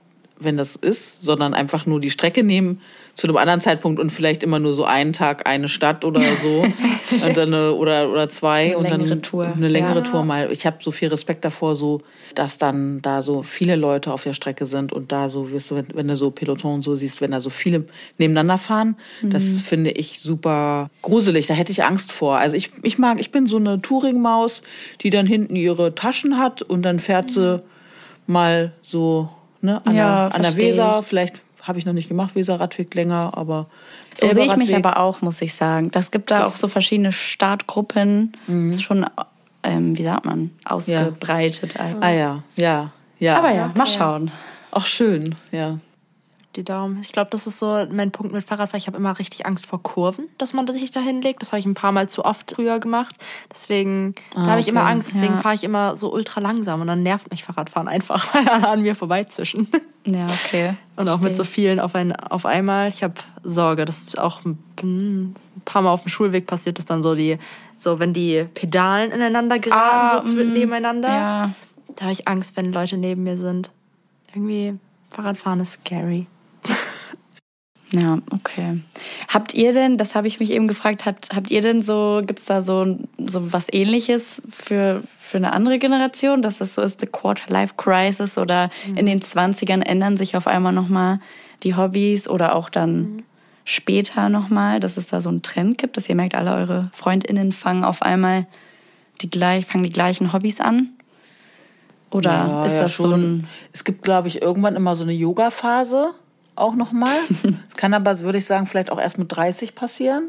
wenn das ist, sondern einfach nur die Strecke nehmen zu einem anderen Zeitpunkt und vielleicht immer nur so einen Tag eine Stadt oder so und dann eine, oder oder zwei eine und dann längere Tour. eine längere Ja. Tour mal. Ich habe so viel Respekt davor, so dass dann da so viele Leute auf der Strecke sind und da so, wirst du, wenn, wenn du so Peloton so siehst, wenn da so viele nebeneinander fahren, mhm. das finde ich super gruselig. Da hätte ich Angst vor. Also ich ich mag, ich bin so eine Touring-Maus, die dann hinten ihre Taschen hat und dann fährt sie mhm. mal so ne, an, ja, der, an der Weser, ich. vielleicht habe ich noch nicht gemacht, Weser-Radweg länger, aber so sehe ich mich aber auch, muss ich sagen. Das gibt da das auch so verschiedene Startgruppen. Mhm. Das ist schon, ähm, wie sagt man, ausgebreitet ja. eigentlich. Ah ja, ja, ja. Aber ja, mal schauen. Ach schön, ja. Die Daumen. Ich glaube, das ist so mein Punkt mit Fahrradfahren. Ich habe immer richtig Angst vor Kurven, dass man sich da hinlegt. Das habe ich ein paar Mal zu oft früher gemacht. Deswegen, ah, da habe ich okay. immer Angst. Deswegen ja. fahre ich immer so ultra langsam und dann nervt mich Fahrradfahren einfach, weil alle an mir vorbeizischen. Ja, okay. Und auch mit so vielen auf, ein, auf einmal. Ich habe Sorge, das ist auch ein paar Mal auf dem Schulweg passiert, dass dann so die, so wenn die Pedalen ineinander geraten, ah, so mh, nebeneinander. Ja. Da habe ich Angst, wenn Leute neben mir sind. Irgendwie, Fahrradfahren ist scary. Ja, okay. Habt ihr denn, das habe ich mich eben gefragt, habt, habt ihr denn so, gibt es da so, so was Ähnliches für, für eine andere Generation, dass das so ist, the Quarter-Life-Crisis oder mhm. in den zwanzigern ändern sich auf einmal nochmal die Hobbys oder auch dann mhm. später nochmal, dass es da so einen Trend gibt, dass ihr merkt, alle eure FreundInnen fangen auf einmal die, gleich, fangen die gleichen Hobbys an? Oder ja, ist ja, das schon. so ein... Es gibt, glaube ich, irgendwann immer so eine Yoga-Phase. Auch nochmal. Das kann aber, würde ich sagen, vielleicht auch erst mit dreißig passieren.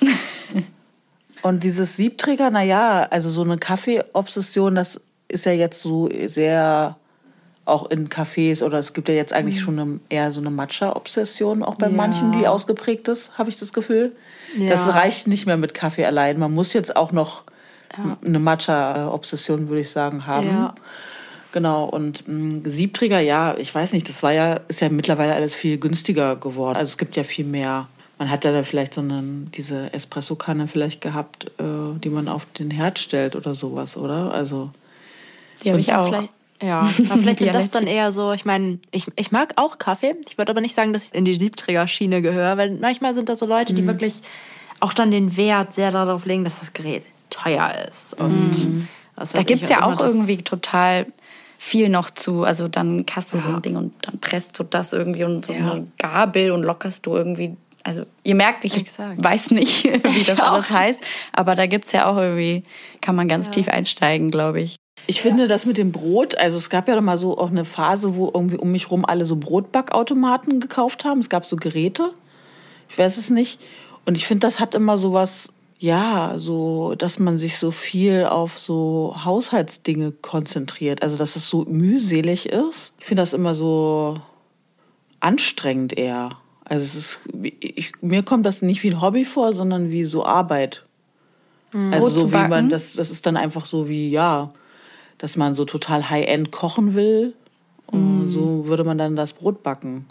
Und dieses Siebträger, naja, also so eine Kaffee-Obsession, das ist ja jetzt so sehr auch in Cafés oder es gibt ja jetzt eigentlich mhm. schon eine, eher so eine Matcha-Obsession, auch bei ja. manchen, die ausgeprägt ist, habe ich das Gefühl. Ja. Das reicht nicht mehr mit Kaffee allein. Man muss jetzt auch noch ja. eine Matcha-Obsession, würde ich sagen, haben. Ja. Genau, und mh, Siebträger, ja, ich weiß nicht, das war ja, ist ja mittlerweile alles viel günstiger geworden. Also es gibt ja viel mehr. Man hat ja dann vielleicht so eine, diese Espresso-Kanne vielleicht gehabt, äh, die man auf den Herd stellt oder sowas, oder? Also die habe ich auch. Vielleicht, ja, aber vielleicht sind das dann eher so, ich meine, ich, ich mag auch Kaffee. Ich würde aber nicht sagen, dass ich in die Siebträger-Schiene gehöre, weil manchmal sind da so Leute, die mhm. wirklich auch dann den Wert sehr darauf legen, dass das Gerät teuer ist. Und mhm. da gibt es ja auch irgendwie total... viel noch zu, also dann hast du ja. so ein Ding und dann presst du das irgendwie und so ja. eine Gabel und lockerst du irgendwie, also ihr merkt, ich Exakt. weiß nicht, wie das alles heißt, aber da gibt's ja auch irgendwie, kann man ganz ja. tief einsteigen, glaube ich. Ich ja. finde das mit dem Brot, also es gab ja doch mal so auch eine Phase, wo irgendwie um mich rum alle so Brotbackautomaten gekauft haben, es gab so Geräte, ich weiß es nicht, und ich finde, das hat immer so was, ja, so, dass man sich so viel auf so Haushaltsdinge konzentriert. Also, dass es so mühselig ist. Ich finde das immer so anstrengend eher. Also, es ist, ich, mir kommt das nicht wie ein Hobby vor, sondern wie so Arbeit. Mhm. Also, so wie man, das, das ist dann einfach so wie, ja, dass man so total High-End kochen will. Und mhm. so würde man dann das Brot backen.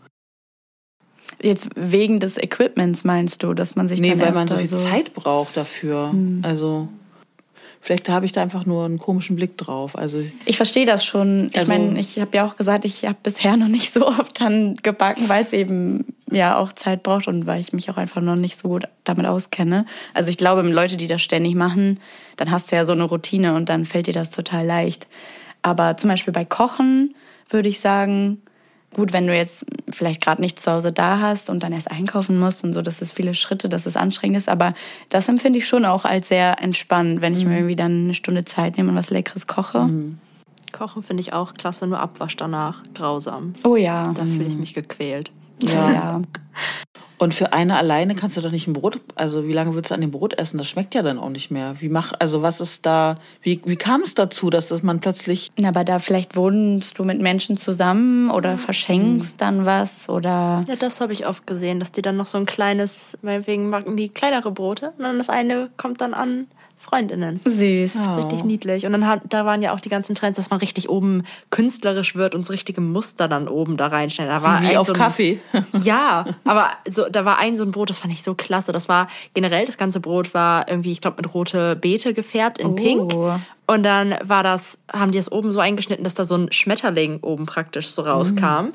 Jetzt wegen des Equipments meinst du, dass man sich nee, dann weil erst man so viel so Zeit braucht dafür. Hm. Also vielleicht habe ich da einfach nur einen komischen Blick drauf. Also ich verstehe das schon. Ich also, meine, ich habe ja auch gesagt, ich habe bisher noch nicht so oft dann gebacken, weil es eben ja auch Zeit braucht und weil ich mich auch einfach noch nicht so gut damit auskenne. Also ich glaube, Leute, die das ständig machen, dann hast du ja so eine Routine und dann fällt dir das total leicht. Aber zum Beispiel bei Kochen würde ich sagen, gut, wenn du jetzt vielleicht gerade nicht zu Hause da hast und dann erst einkaufen musst und so, das ist viele Schritte, dass es anstrengend ist, aber das empfinde ich schon auch als sehr entspannend, wenn ich mhm. mir irgendwie dann eine Stunde Zeit nehme und was Leckeres koche. Mhm. Kochen finde ich auch klasse, nur Abwasch danach, grausam. Oh ja. Da fühle ich mich gequält. Ja. ja. Und für eine alleine kannst du doch nicht ein Brot, also wie lange willst du an dem Brot essen? Das schmeckt ja dann auch nicht mehr. Wie mach, also was ist da, wie, wie kam es dazu, dass das man plötzlich... Na, aber da vielleicht wohnst du mit Menschen zusammen oder verschenkst mhm. dann was oder... Ja, das habe ich oft gesehen, dass die dann noch so ein kleines, meinetwegen backen die kleinere Brote und dann das eine kommt dann an Freundinnen. Süß. Oh. Richtig niedlich. Und dann hat, da waren ja auch die ganzen Trends, dass man richtig oben künstlerisch wird und so richtige Muster dann oben da reinstellen. Da war wie auf so ein, Kaffee. Ja, aber so, da war ein so ein Brot, das fand ich so klasse. Das war generell, das ganze Brot war irgendwie, ich glaube, mit rote Beete gefärbt in oh. Pink. Und dann war das, haben die es oben so eingeschnitten, dass da so ein Schmetterling oben praktisch so rauskam. Mm.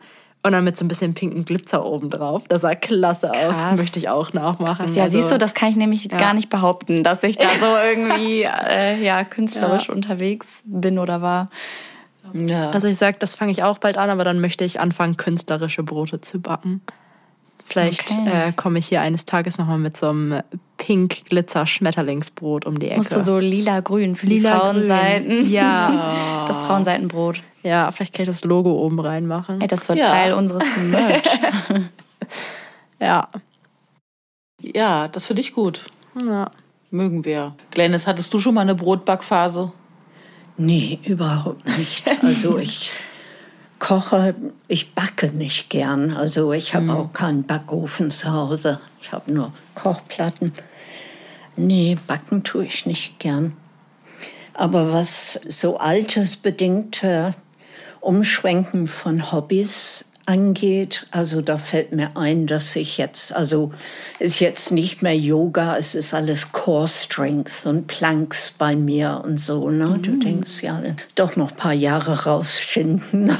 Und dann mit so ein bisschen pinken Glitzer oben drauf. Das sah klasse aus. Krass. Das möchte ich auch nachmachen. Krass. Ja, also, siehst du, das kann ich nämlich ja. gar nicht behaupten, dass ich da so irgendwie äh, ja, künstlerisch ja. unterwegs bin oder war. Ja. Also ich sag, das fange ich auch bald an, aber dann möchte ich anfangen, künstlerische Brote zu backen. Vielleicht Okay. äh, komme ich hier eines Tages nochmal mit so einem Pink-Glitzer-Schmetterlingsbrot um die Ecke. Musst du so lila-grün für die Lila-grün. Frauenseiten. Ja. Das Frauenseitenbrot. Ja, vielleicht kann ich das Logo oben reinmachen. Ey, das wird Ja. Teil unseres Merch. Ja. Ja, das finde ich gut. ja. Mögen wir. Glennis, hattest du schon mal eine Brotbackphase? Nee, überhaupt nicht. Also ich koche, ich backe nicht gern. Also ich habe auch keinen Backofen zu Hause. Ich habe nur Kochplatten. Nee, backen tue ich nicht gern. Aber was so altersbedingte Umschwenken von Hobbys angeht, also da fällt mir ein, dass ich jetzt, also ist jetzt nicht mehr Yoga, es ist alles Core Strength und Planks bei mir und so, ne? Du denkst ja, doch noch ein paar Jahre rausschinden.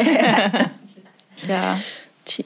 Ja. Tja.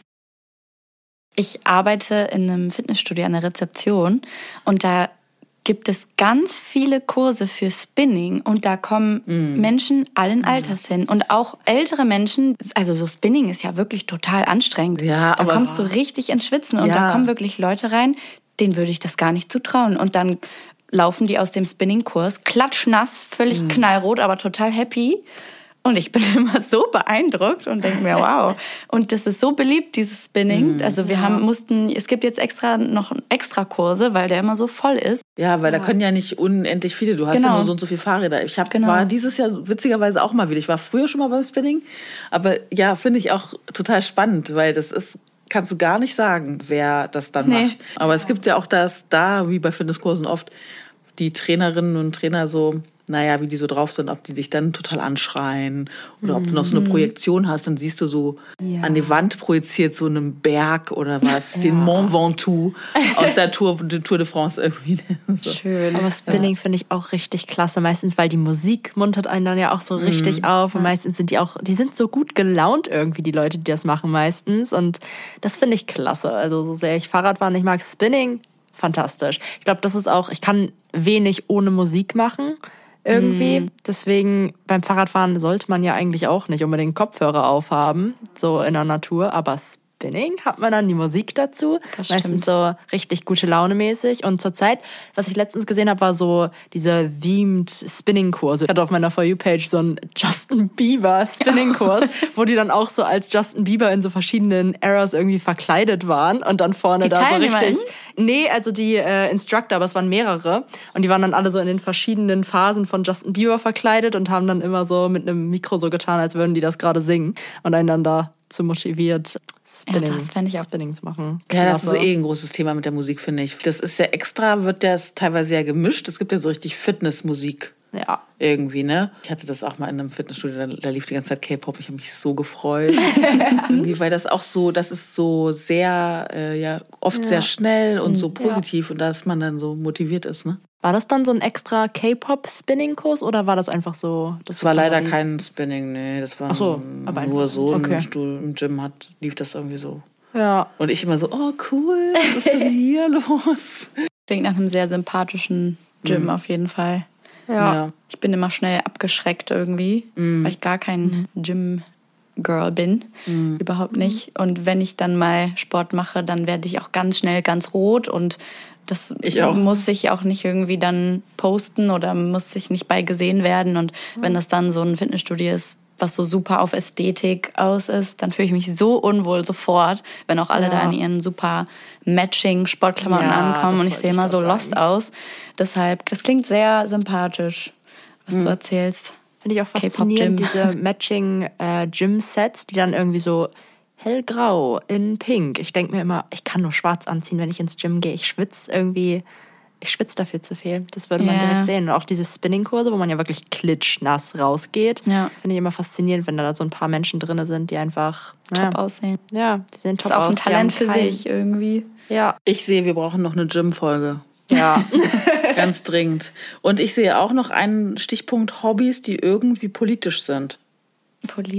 Ich arbeite in einem Fitnessstudio an der Rezeption und da gibt es ganz viele Kurse für Spinning und da kommen mm. Menschen allen Alters hin und auch ältere Menschen. Also so Spinning ist ja wirklich total anstrengend. Ja, da aber- kommst du richtig ins Schwitzen und Ja. da kommen wirklich Leute rein, denen würde ich das gar nicht zutrauen. Und dann laufen die aus dem Spinning-Kurs klatschnass, völlig Mm. knallrot, aber total happy. Und ich bin immer so beeindruckt und denke mir, wow. Und das ist so beliebt, dieses Spinning. Also wir haben mussten, es gibt jetzt extra noch extra Kurse, weil der immer so voll ist. Ja, weil da können ja nicht unendlich viele. Du hast Genau. ja nur so und so viele Fahrräder. Ich hab, Genau. war dieses Jahr witzigerweise auch mal wieder. Ich war früher schon mal beim Spinning. Aber ja, finde ich auch total spannend, weil das ist, kannst du gar nicht sagen, wer das dann Nee. macht. Aber es gibt ja auch das da, wie bei Fitnesskursen oft, die Trainerinnen und Trainer so, naja, wie die so drauf sind, ob die dich dann total anschreien oder ob du noch so eine Projektion hast, dann siehst du so Ja. an die Wand projiziert so einen Berg oder was, den Mont Ventoux aus der Tour, der Tour de France irgendwie. So. Schön. Aber Spinning finde ich auch richtig klasse. Meistens, weil die Musik muntert einen dann ja auch so richtig auf. Und meistens sind die auch, die sind so gut gelaunt irgendwie, die Leute, die das machen meistens. Und das finde ich klasse. Also so sehr ich Fahrrad fahre, ich mag Spinning, fantastisch. Ich glaube, das ist auch, ich kann wenig ohne Musik machen. Irgendwie. Deswegen beim Fahrradfahren sollte man ja eigentlich auch nicht unbedingt Kopfhörer aufhaben, so in der Natur. Aber Spinning hat man dann die Musik dazu. Das Meistens stimmt. so richtig gute Laune mäßig. Und zurzeit, was ich letztens gesehen habe, war so diese themed Spinning-Kurse. Ich hatte auf meiner For You-Page so einen Justin Bieber Spinning-Kurs, wo die dann auch so als Justin Bieber in so verschiedenen Eras irgendwie verkleidet waren und dann vorne Die da so TeilnehmerInnen? richtig. Nee, also die äh, Instructor, aber es waren mehrere. Und die waren dann alle so in den verschiedenen Phasen von Justin Bieber verkleidet und haben dann immer so mit einem Mikro so getan, als würden die das gerade singen. Und einen dann da zu motiviert, Spinning, Ja, das fänd ich auch- Spinning zu machen. Ja, das ist Klasse. eh ein großes Thema mit der Musik, finde ich. Das ist ja extra, wird das teilweise ja gemischt. Es gibt ja so richtig Fitnessmusik Ja. irgendwie, ne? Ich hatte das auch mal in einem Fitnessstudio, da, da lief die ganze Zeit K-Pop. Ich habe mich so gefreut. irgendwie, weil das auch so, das ist so sehr, äh, ja, oft sehr schnell und so positiv und dass man dann so motiviert ist, ne? War das dann so ein extra K-Pop-Spinning-Kurs oder war das einfach so? Das war leider kein Spinning, nee. Das war Ach so, aber nur einfach- so okay. im Stuhl, im Gym hat, lief das irgendwie so. Ja. Und ich immer so, oh cool, was ist denn hier los? Klingt nach einem sehr sympathischen Gym auf jeden Fall. Ja. Ich bin immer schnell abgeschreckt irgendwie, weil ich gar kein Gym-Girl bin. Überhaupt nicht. Und wenn ich dann mal Sport mache, dann werde ich auch ganz schnell ganz rot und das Ich auch. muss ich auch nicht irgendwie dann posten oder muss ich nicht bei gesehen werden. Und wenn das dann so ein Fitnessstudio ist, was so super auf Ästhetik aus ist, dann fühle ich mich so unwohl sofort, wenn auch alle Ja. da in ihren super Matching-Sportklamotten Ja, ankommen das und ich wollte sehe ich immer so grad lost sagen. aus. Deshalb, das klingt sehr sympathisch, was du erzählst. Finde ich auch K-Pop-Gym. faszinierend, diese Matching-Gym-Sets, die dann irgendwie so hellgrau in pink. Ich denke mir immer, ich kann nur schwarz anziehen, wenn ich ins Gym gehe. Ich schwitze irgendwie, ich schwitze dafür zu viel. Das würde man Ja. direkt sehen. Und auch diese Spinning-Kurse, wo man ja wirklich klitschnass rausgeht, Ja. finde ich immer faszinierend, wenn da so ein paar Menschen drin sind, die einfach Top ja, aussehen. ja, die sehen Das top ist auch aus. ein die Talent haben für kein- sich irgendwie. Ja, Ich sehe, wir brauchen noch eine Gym-Folge. ja. Ganz dringend. Und ich sehe auch noch einen Stichpunkt Hobbys, die irgendwie politisch sind. Politisch.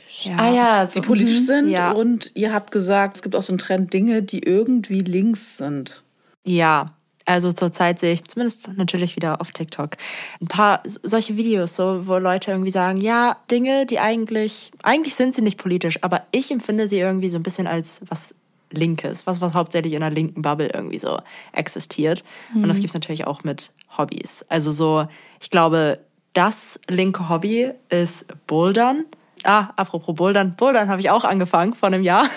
Ja. Ah ja, so, die politisch sind. Ja. Und ihr habt gesagt, es gibt auch so einen Trend, Dinge, die irgendwie links sind. Ja, also zurzeit sehe ich zumindest natürlich wieder auf TikTok ein paar solche Videos, so, wo Leute irgendwie sagen, ja, Dinge, die eigentlich, eigentlich sind sie nicht politisch, aber ich empfinde sie irgendwie so ein bisschen als was Linkes, was, was hauptsächlich in einer linken Bubble irgendwie so existiert. Mhm. Und das gibt es natürlich auch mit Hobbys. Also so, ich glaube, das linke Hobby ist Bouldern. Ah, apropos Bouldern. Bouldern habe ich auch angefangen vor einem Jahr.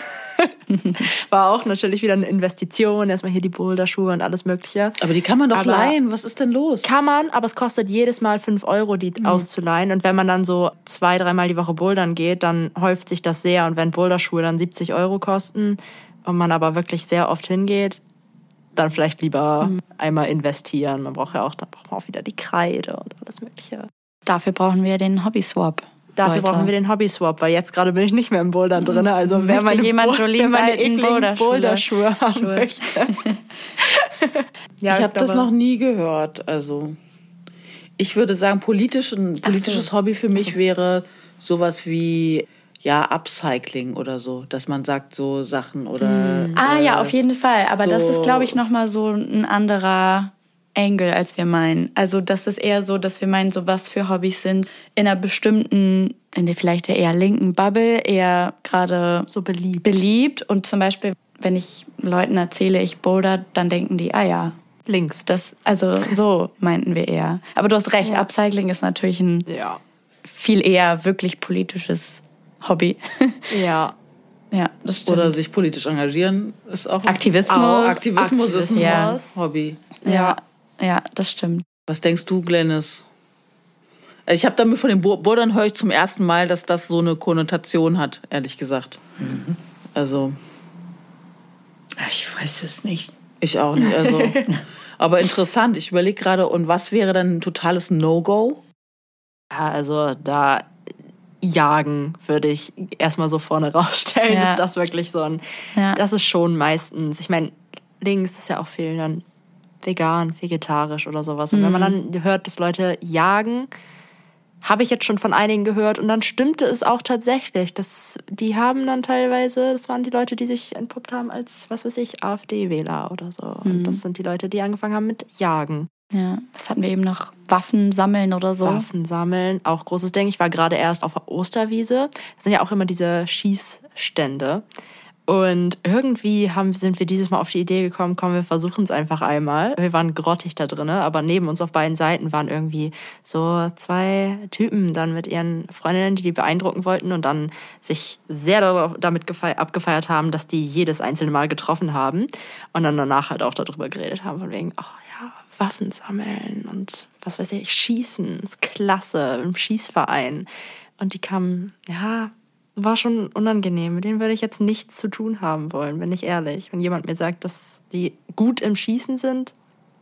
War auch natürlich wieder eine Investition. Erstmal hier die Boulderschuhe und alles Mögliche. Aber die kann man doch aber leihen. Was ist denn los? Kann man, aber es kostet jedes Mal fünf Euro, die mhm. auszuleihen. Und wenn man dann so zwei, dreimal die Woche bouldern geht, dann häuft sich das sehr. Und wenn Boulderschuhe dann siebzig Euro kosten und man aber wirklich sehr oft hingeht, dann vielleicht lieber mhm. einmal investieren. Man braucht ja auch, dann braucht man auch wieder die Kreide und alles Mögliche. Dafür brauchen wir den Hobby-Swap. Dafür Leute. brauchen wir den Hobby-Swap, weil jetzt gerade bin ich nicht mehr im Bouldern drin. Also wer meine, jemand Bo- wer meine ekligen Boulderschuhe, Boulderschuhe haben möchte. ja, ich habe das noch nie gehört. Also ich würde sagen, politisch, ein politisches so. Hobby für mich so. wäre sowas wie ja, Upcycling oder so. Dass man sagt so Sachen oder... Hm. Ah äh, ja, auf jeden Fall. Aber so das ist, glaube ich, nochmal so ein anderer Angle, als wir meinen. Also das ist eher so, dass wir meinen, so was für Hobbys sind in einer bestimmten, in der vielleicht der eher linken Bubble, eher gerade so beliebt. beliebt. Und zum Beispiel, wenn ich Leuten erzähle, ich boulder, dann denken die, ah ja, links. Das, also so meinten wir eher. Aber du hast recht, ja. Upcycling ist natürlich ein ja. viel eher wirklich politisches Hobby. Ja. Ja, das stimmt. Oder sich politisch engagieren ist auch... Aktivismus. Auch. Aktivismus, Aktivismus ist ein ja. Hobby. Ja. Ja, das stimmt. Was denkst du, Glennis? Ich habe damit von den Bouldern höre ich zum ersten Mal, dass das so eine Konnotation hat, ehrlich gesagt. Mhm. Also. Ich weiß es nicht. Ich auch nicht. Also. Aber interessant. Ich überlege gerade, und was wäre dann ein totales No-Go? Ja, also da jagen würde ich erstmal so vorne rausstellen. Ja. Ist das wirklich so ein. Ja. Das ist schon meistens. Ich meine, links ist ja auch viel dann vegan, vegetarisch oder sowas. Und mhm. wenn man dann hört, dass Leute jagen, habe ich jetzt schon von einigen gehört. Und dann stimmte es auch tatsächlich. Dass die haben dann teilweise, das waren die Leute, die sich entpuppt haben als, was weiß ich, AfD-Wähler oder so. Mhm. Und das sind die Leute, die angefangen haben mit Jagen. Ja, was hatten wir eben noch? Waffen sammeln oder so? Waffen sammeln, auch großes Ding. Ich war gerade erst auf der Osterwiese. Das sind ja auch immer diese Schießstände. Und irgendwie haben, sind wir dieses Mal auf die Idee gekommen, komm, wir versuchen es einfach einmal. Wir waren grottig da drin, aber neben uns auf beiden Seiten waren irgendwie so zwei Typen dann mit ihren Freundinnen, die die beeindrucken wollten und dann sich sehr damit gefeiert, abgefeiert haben, dass die jedes einzelne Mal getroffen haben und dann danach halt auch darüber geredet haben, von wegen, oh ja, Waffen sammeln und was weiß ich, Schießen, ist klasse, im Schießverein. Und die kamen, ja... war schon unangenehm. Mit denen würde ich jetzt nichts zu tun haben wollen, bin ich ehrlich. Wenn jemand mir sagt, dass die gut im Schießen sind.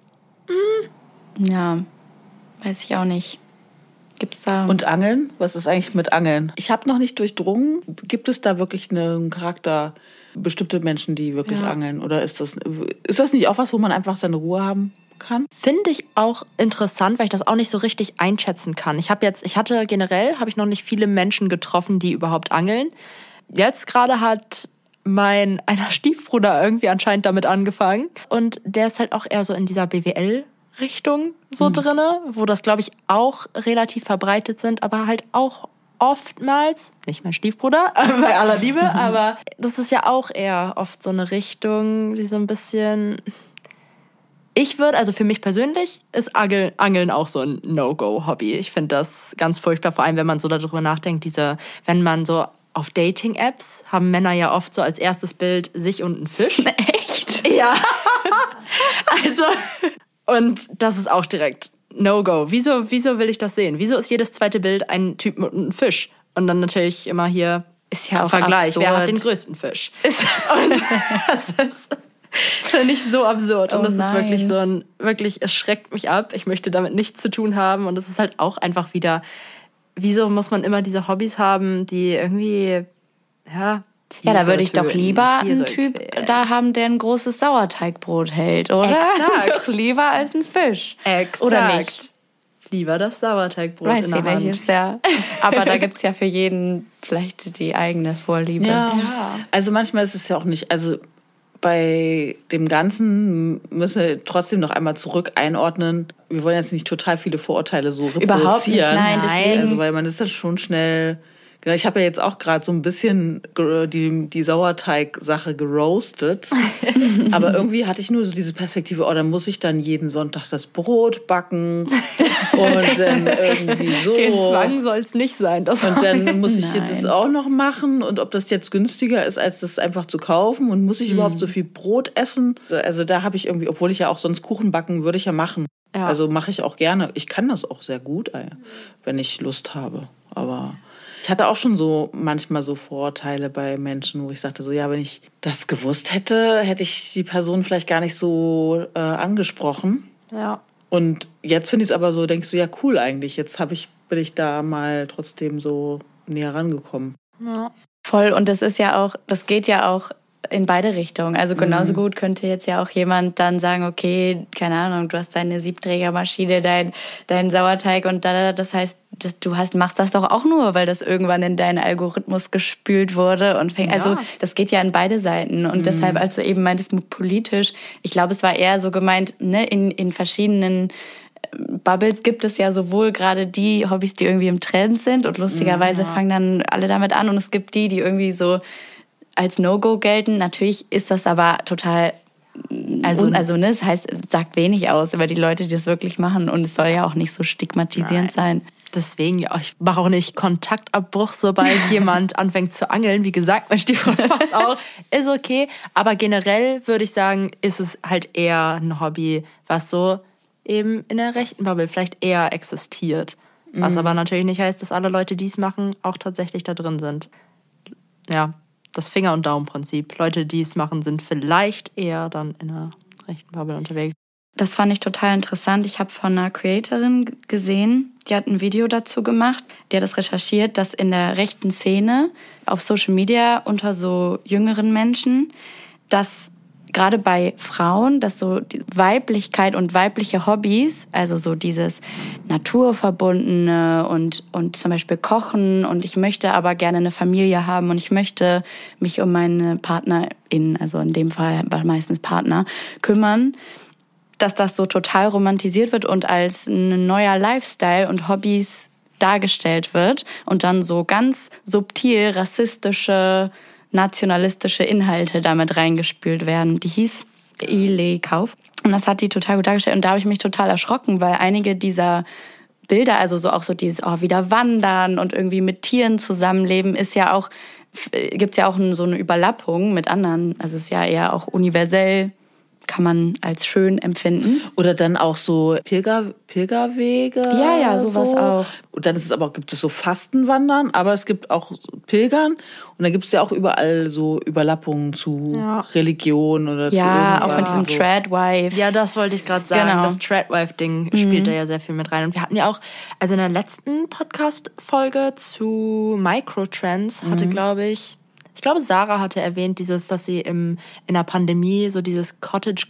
Mm. Ja, weiß ich auch nicht. Gibt's da... Und Angeln? Was ist eigentlich mit Angeln? Ich habe noch nicht durchdrungen. Gibt es da wirklich einen Charakter, bestimmte Menschen, die wirklich ja. angeln? Oder ist das, ist das nicht auch was, wo man einfach seine Ruhe haben kann? Finde ich auch interessant, weil ich das auch nicht so richtig einschätzen kann. Ich habe jetzt, ich hatte generell, habe ich noch nicht viele Menschen getroffen, die überhaupt angeln. Jetzt gerade hat mein einer Stiefbruder irgendwie anscheinend damit angefangen. Und der ist halt auch eher so in dieser B W L-Richtung so mhm. drinne, wo das, glaube ich, auch relativ verbreitet sind, aber halt auch oftmals, nicht mein Stiefbruder, bei aller Liebe, aber das ist ja auch eher oft so eine Richtung, die so ein bisschen... Ich würde, also für mich persönlich, ist Angeln auch so ein No-Go-Hobby. Ich finde das ganz furchtbar, vor allem wenn man so darüber nachdenkt, diese, wenn man so auf Dating-Apps haben Männer ja oft so als erstes Bild sich und einen Fisch. Echt? Ja. Also, und das ist auch direkt No-Go. Wieso, wieso will ich das sehen? Wieso ist jedes zweite Bild ein Typ mit einem Fisch? Und dann natürlich immer hier ist ja auch Vergleich, absurd. Wer hat den größten Fisch? Ist und das ist... finde ich so absurd. Und oh das nein. ist wirklich so ein, wirklich, es schreckt mich ab. Ich möchte damit nichts zu tun haben. Und es ist halt auch einfach wieder, wieso muss man immer diese Hobbys haben, die irgendwie, ja, Tiere ja, da würde ich töten, doch lieber Tiere einen Typ quälen. Da haben, der ein großes Sauerteigbrot hält, oder? Exakt. Doch lieber als ein Fisch. Exakt. Oder nicht? lieber das Sauerteigbrot Weiß in der ich Hand. nicht, ist ja. Aber da gibt es ja für jeden vielleicht die eigene Vorliebe. Ja. ja, also manchmal ist es ja auch nicht, also bei dem Ganzen müssen wir trotzdem noch einmal zurück einordnen. Wir wollen jetzt nicht total viele Vorurteile so reproduzieren. Überhaupt nicht, nein. Deswegen. Also weil man ist dann schon schnell... Ich habe ja jetzt auch gerade so ein bisschen die, die Sauerteig-Sache geroastet. Aber irgendwie hatte ich nur so diese Perspektive, oh, dann muss ich dann jeden Sonntag das Brot backen. Und dann irgendwie so. Den Zwang soll es nicht sein. Das und dann muss ich das auch noch machen. Und ob das jetzt günstiger ist, als das einfach zu kaufen. Und muss ich mhm. überhaupt so viel Brot essen? Also da habe ich irgendwie, obwohl ich ja auch sonst Kuchen backen würde ich ja machen. Ja. Also mache ich auch gerne. Ich kann das auch sehr gut, wenn ich Lust habe. Aber... Ich hatte auch schon so manchmal so Vorurteile bei Menschen, wo ich sagte, so ja, wenn ich das gewusst hätte, hätte ich die Person vielleicht gar nicht so äh, angesprochen. Ja. Und jetzt finde ich es aber so, denkst du, ja cool eigentlich, jetzt hab ich, bin ich da mal trotzdem so näher rangekommen. Ja. Voll, und das ist ja auch, das geht ja auch in beide Richtungen. Also genauso mhm. gut könnte jetzt ja auch jemand dann sagen, okay, keine Ahnung, du hast deine Siebträgermaschine, dein, dein Sauerteig und da, das heißt, du hast, machst das doch auch nur, weil das irgendwann in deinen Algorithmus gespült wurde. Und fäng, ja. Also das geht ja in beide Seiten. Und mhm. deshalb, als du eben meintest, politisch, ich glaube, es war eher so gemeint, ne, in, in verschiedenen Bubbles gibt es ja sowohl gerade die Hobbys, die irgendwie im Trend sind und lustigerweise ja. fangen dann alle damit an und es gibt die, die irgendwie so als No-Go gelten. Natürlich ist das aber total, also, un, also ne, das heißt, es sagt wenig aus über die Leute, die das wirklich machen und es soll ja auch nicht so stigmatisierend Nein. sein. Deswegen, ja, ich mache auch nicht Kontaktabbruch, sobald jemand anfängt zu angeln. Wie gesagt, mein Stiefvater macht's auch. Ist okay. Aber generell würde ich sagen, ist es halt eher ein Hobby, was so eben in der rechten Bubble vielleicht eher existiert. Mhm. Was aber natürlich nicht heißt, dass alle Leute, die es machen, auch tatsächlich da drin sind. Ja, das Finger- und Daumen-Prinzip. Leute, die es machen, sind vielleicht eher dann in der rechten Bubble unterwegs. Das fand ich total interessant. Ich habe von einer Creatorin gesehen, die hat ein Video dazu gemacht, die hat das recherchiert, dass in der rechten Szene auf Social Media unter so jüngeren Menschen, dass gerade bei Frauen, dass so die Weiblichkeit und weibliche Hobbys, also so dieses Naturverbundene und, und zum Beispiel Kochen und ich möchte aber gerne eine Familie haben und ich möchte mich um meine PartnerInnen, also in dem Fall meistens Partner, kümmern, dass das so total romantisiert wird und als ein neuer Lifestyle und Hobbys dargestellt wird und dann so ganz subtil rassistische, nationalistische Inhalte damit reingespült werden. Die hieß Ile Kauf. Und das hat die total gut dargestellt. Und da habe ich mich total erschrocken, weil einige dieser Bilder, also so auch so dieses oh, wieder wandern und irgendwie mit Tieren zusammenleben, ist ja auch, gibt es ja auch so eine Überlappung mit anderen. Also ist ja eher auch universell, kann man als schön empfinden. Oder dann auch so Pilger, Pilgerwege. Ja, ja, sowas so. auch. Und dann ist es aber, gibt es so Fastenwandern, aber es gibt auch Pilgern. Und dann gibt es ja auch überall so Überlappungen zu ja. Religion oder ja, zu irgendwas. Ja, auch mit diesem so. Tradwife. Ja, das wollte ich gerade sagen. Genau. Das Tradwife-Ding mhm. spielt da ja sehr viel mit rein. Und wir hatten ja auch, also in der letzten Podcast-Folge zu Microtrends hatte, mhm. glaube ich, Ich glaube, Sarah hatte erwähnt, dieses, dass sie im, in der Pandemie so dieses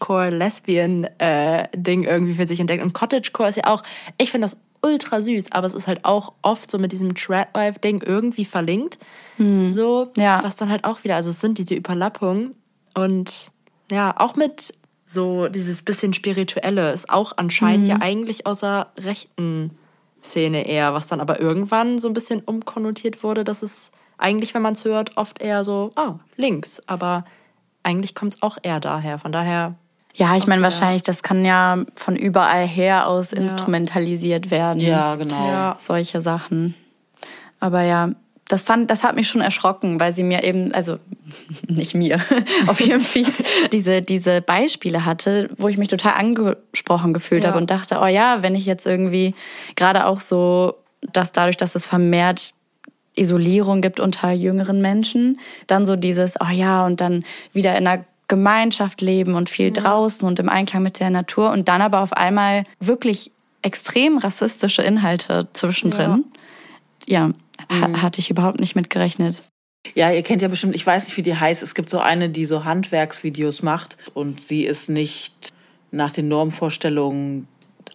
Cottagecore-Lesbian-Ding äh, irgendwie für sich entdeckt. Und Cottagecore ist ja auch, ich finde das ultra süß, aber es ist halt auch oft so mit diesem Tradwife-Ding irgendwie verlinkt. Hm. So, ja. Was dann halt auch wieder, also es sind diese Überlappungen. Und ja, auch mit so dieses bisschen Spirituelle ist auch anscheinend hm. ja eigentlich außer rechten Szene eher, was dann aber irgendwann so ein bisschen umkonnotiert wurde, dass es eigentlich, wenn man es hört, oft eher so, oh, links. Aber eigentlich kommt es auch eher daher. Von daher... Ja, ich meine, wahrscheinlich, das kann ja von überall her aus ja. instrumentalisiert werden. Ja, genau. Ja. Solche Sachen. Aber ja, das, fand, das hat mich schon erschrocken, weil sie mir eben, also nicht mir, auf ihrem Feed, diese, diese Beispiele hatte, wo ich mich total angesprochen gefühlt ja. habe und dachte, oh ja, wenn ich jetzt irgendwie gerade auch so, dass dadurch, dass es vermehrt Isolierung gibt unter jüngeren Menschen, dann so dieses, oh ja, und dann wieder in einer Gemeinschaft leben und viel ja. draußen und im Einklang mit der Natur und dann aber auf einmal wirklich extrem rassistische Inhalte zwischendrin. Ja, ja mhm. hatte ich überhaupt nicht mit gerechnet. Ja, ihr kennt ja bestimmt, ich weiß nicht, wie die heißt, es gibt so eine, die so Handwerksvideos macht und sie ist nicht nach den Normvorstellungen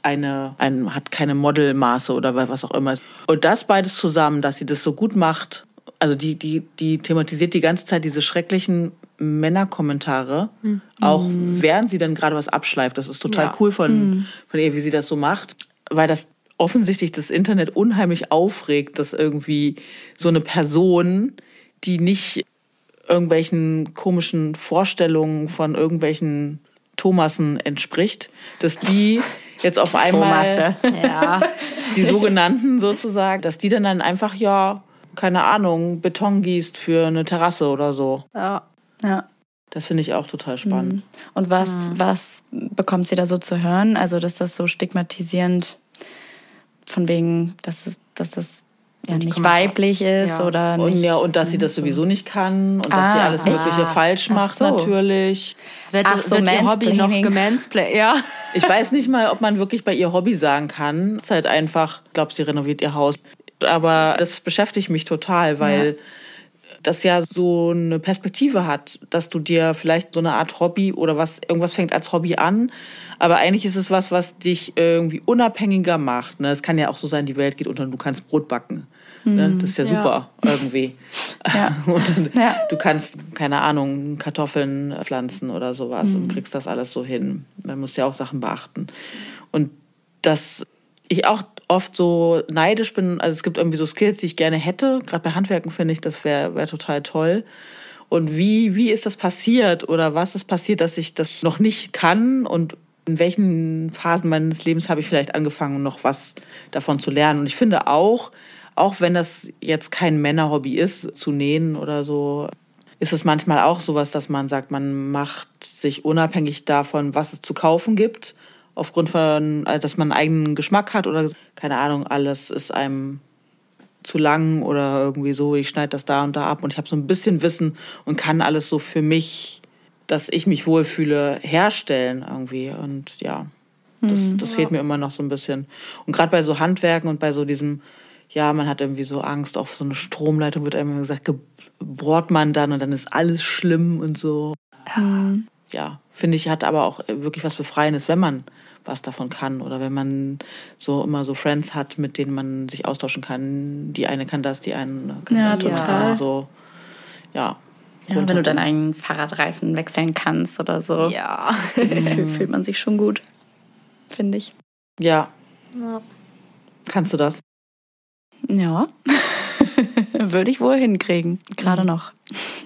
eine, ein, hat keine Modelmaße oder was auch immer. Und das beides zusammen, dass sie das so gut macht, also die, die, die thematisiert die ganze Zeit diese schrecklichen Männerkommentare, mhm. auch während sie dann gerade was abschleift. Das ist total ja. cool von, mhm. von ihr, wie sie das so macht, weil das offensichtlich das Internet unheimlich aufregt, dass irgendwie so eine Person, die nicht irgendwelchen komischen Vorstellungen von irgendwelchen Thomassen entspricht, dass die jetzt auf einmal, ja, die sogenannten sozusagen, dass die dann, dann einfach, ja, keine Ahnung, Beton gießt für eine Terrasse oder so. Ja. Ja. Das finde ich auch total spannend. Und was, mhm. was bekommt sie da so zu hören? Also, dass das so stigmatisierend von wegen, dass, es, dass das ja nicht weiblich ist ja. oder nicht. Und, ja, und dass sie das sowieso nicht kann und ah, dass sie alles Mögliche ah. falsch macht, so. natürlich. Wird, Ach so, wird ihr Hobby noch gemansplained? Ja. Ich weiß nicht mal, ob man wirklich bei ihr Hobby sagen kann. Es ist halt einfach, ich glaube, sie renoviert ihr Haus. Aber das beschäftigt mich total, weil ja. das ja so eine Perspektive hat, dass du dir vielleicht so eine Art Hobby oder was, irgendwas fängt als Hobby an, aber eigentlich ist es was, was dich irgendwie unabhängiger macht. Ne? Es kann ja auch so sein, die Welt geht unter und du kannst Brot backen. Mhm. Ne? Das ist ja super ja. irgendwie. Ja. Und dann, ja. du kannst, keine Ahnung, Kartoffeln pflanzen oder sowas mhm. und kriegst das alles so hin. Man muss ja auch Sachen beachten. Und dass ich auch oft so neidisch bin, also es gibt irgendwie so Skills, die ich gerne hätte. Gerade bei Handwerken finde ich, das wäre wär total toll. Und wie, wie ist das passiert oder was ist passiert, dass ich das noch nicht kann und in welchen Phasen meines Lebens habe ich vielleicht angefangen, noch was davon zu lernen. Und ich finde auch, auch wenn das jetzt kein Männerhobby ist, zu nähen oder so, ist es manchmal auch sowas, dass man sagt, man macht sich unabhängig davon, was es zu kaufen gibt, aufgrund von, dass man einen eigenen Geschmack hat oder, keine Ahnung, alles ist einem zu lang oder irgendwie so, ich schneide das da und da ab und ich habe so ein bisschen Wissen und kann alles so für mich, dass ich mich wohlfühle, herstellen irgendwie. Und ja, das, das fehlt mir immer noch so ein bisschen. Und gerade bei so Handwerken und bei so diesem, ja, man hat irgendwie so Angst, auf so eine Stromleitung wird einem gesagt, bohrt man dann und dann ist alles schlimm und so. Mhm. Ja, finde ich, hat aber auch wirklich was Befreiendes, wenn man was davon kann oder wenn man so immer so Friends hat, mit denen man sich austauschen kann. Die eine kann das, die eine kann ja, das. Total. Oder so. Ja. Ja, wenn du deinen eigenen Fahrradreifen wechseln kannst oder so. Ja. fühlt, fühlt man sich schon gut, finde ich. Ja. ja. Kannst du das? Ja. Würde ich wohl hinkriegen. Gerade mhm. noch.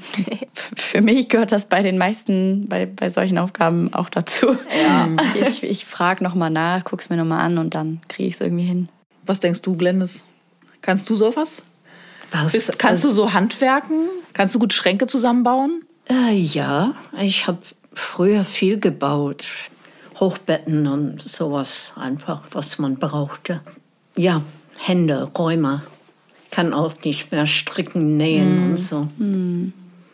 Für mich gehört das bei den meisten, bei, bei solchen Aufgaben auch dazu. Ja. Ich, ich frage nochmal nach, guck's mir nochmal an und dann kriege ich es irgendwie hin. Was denkst du, Glennis? Kannst du sowas? Was? Bist, kannst also, du so handwerken? Kannst du gut Schränke zusammenbauen? Äh, ja, ich habe früher viel gebaut. Hochbetten und sowas einfach, was man brauchte. Ja, Hände, Rheuma. Kann auch nicht mehr stricken, nähen mm. und so. Mm.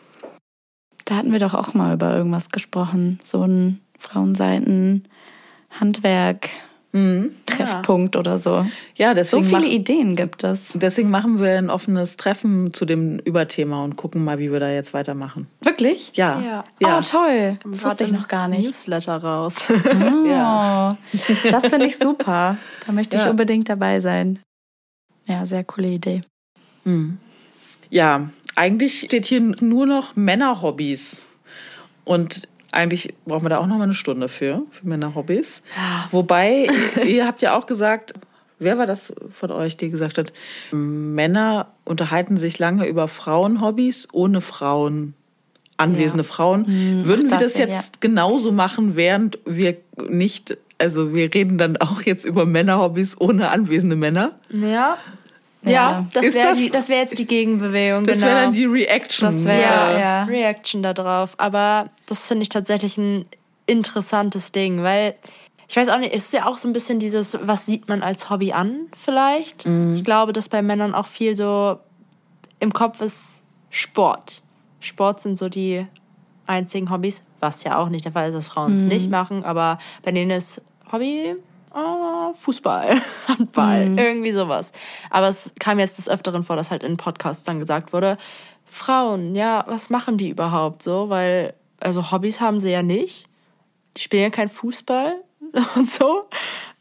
Da hatten wir doch auch mal über irgendwas gesprochen. So ein Frauenseiten, Handwerk, mm. Treffpunkt ja. oder so. Ja, deswegen so viele mach, Ideen gibt es. Deswegen machen wir ein offenes Treffen zu dem Überthema und gucken mal, wie wir da jetzt weitermachen. Wirklich? Ja. ja. ja. Oh, toll. Das wusste ich noch gar nicht. Newsletter raus. Oh, ja. Das finde ich super. Da möchte ich ja. unbedingt dabei sein. Ja, sehr coole Idee. Mhm. Ja, eigentlich steht hier nur noch Männerhobbys. Und eigentlich brauchen wir da auch noch mal eine Stunde für, für Männerhobbys. Wobei, ihr habt ja auch gesagt, wer war das von euch, die gesagt hat, Männer unterhalten sich lange über Frauenhobbys ohne Frauen, anwesende ja. Frauen. Mhm. Würden wir das, das jetzt ja. genauso machen, während wir nicht, also wir reden dann auch jetzt über Männerhobbys ohne anwesende Männer? Ja. Ja, das wäre das wär jetzt die Gegenbewegung. Das genau. wäre dann die Reaction. Das wäre ja, ja. Reaction da drauf. Aber das finde ich tatsächlich ein interessantes Ding, weil ich weiß auch nicht, es ist ja auch so ein bisschen dieses, was sieht man als Hobby an vielleicht. Mhm. Ich glaube, dass bei Männern auch viel so im Kopf ist Sport. Sport sind so die einzigen Hobbys, was ja auch nicht der Fall ist, dass Frauen es mhm. nicht machen, aber bei denen ist Hobby oh, Fußball, Handball, mhm. irgendwie sowas. Aber es kam jetzt des Öfteren vor, dass halt in Podcasts dann gesagt wurde, Frauen, ja, was machen die überhaupt so? Weil, also Hobbys haben sie ja nicht. Die spielen ja kein Fußball und so.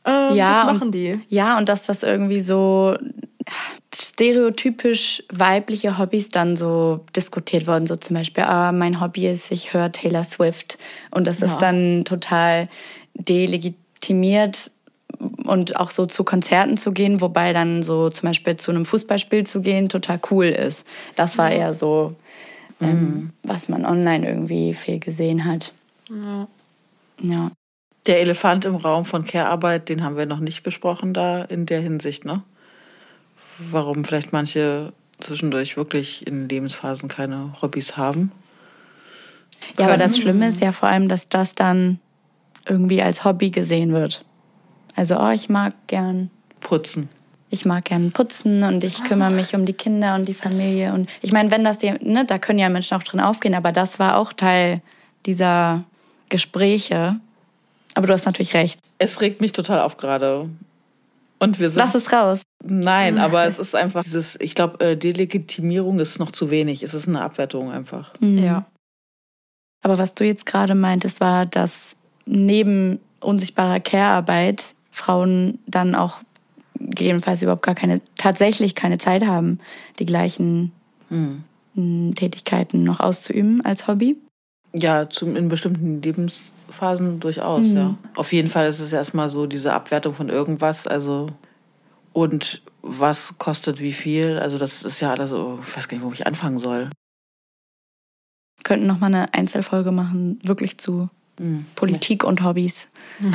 Ähm, Ja, was machen und, die? Ja, und dass das irgendwie so stereotypisch weibliche Hobbys dann so diskutiert worden. So zum Beispiel, ah, mein Hobby ist, ich höre Taylor Swift. Und das Ja. ist dann total delegitimiert und auch so zu Konzerten zu gehen, wobei dann so zum Beispiel zu einem Fußballspiel zu gehen total cool ist. Das war eher so, ähm, was man online irgendwie viel gesehen hat. Ja. Ja. Der Elefant im Raum von Care-Arbeit, den haben wir noch nicht besprochen da in der Hinsicht, ne? Warum vielleicht manche zwischendurch wirklich in Lebensphasen keine Hobbys haben. Ja, aber Können. das Schlimme ist ja vor allem, dass das dann irgendwie als Hobby gesehen wird. Also, oh, ich mag gern, Putzen. ich mag gern putzen und ich kümmere mich um die Kinder und die Familie. Und ich meine, wenn das, ja- ne, da können ja Menschen auch drin aufgehen, aber das war auch Teil dieser Gespräche. Aber du hast natürlich recht. Es regt mich total auf gerade. Und wir sind. Lass es raus. Nein, aber es ist einfach dieses, ich glaube, äh, Delegitimierung ist noch zu wenig. Es ist eine Abwertung einfach. Ja. Aber was du jetzt gerade meintest, war, dass neben unsichtbarer Care-Arbeit Frauen dann auch gegebenenfalls überhaupt gar keine, tatsächlich keine Zeit haben, die gleichen Hm. m, Tätigkeiten noch auszuüben als Hobby. Ja, zum, in bestimmten Lebensphasen durchaus, ja. Auf jeden Fall ist es erstmal so diese Abwertung von irgendwas, also und was kostet wie viel, also das ist ja alles so, ich weiß gar nicht, wo ich anfangen soll. Könnten noch mal eine Einzelfolge machen, wirklich zu Hm. Politik und Hobbys.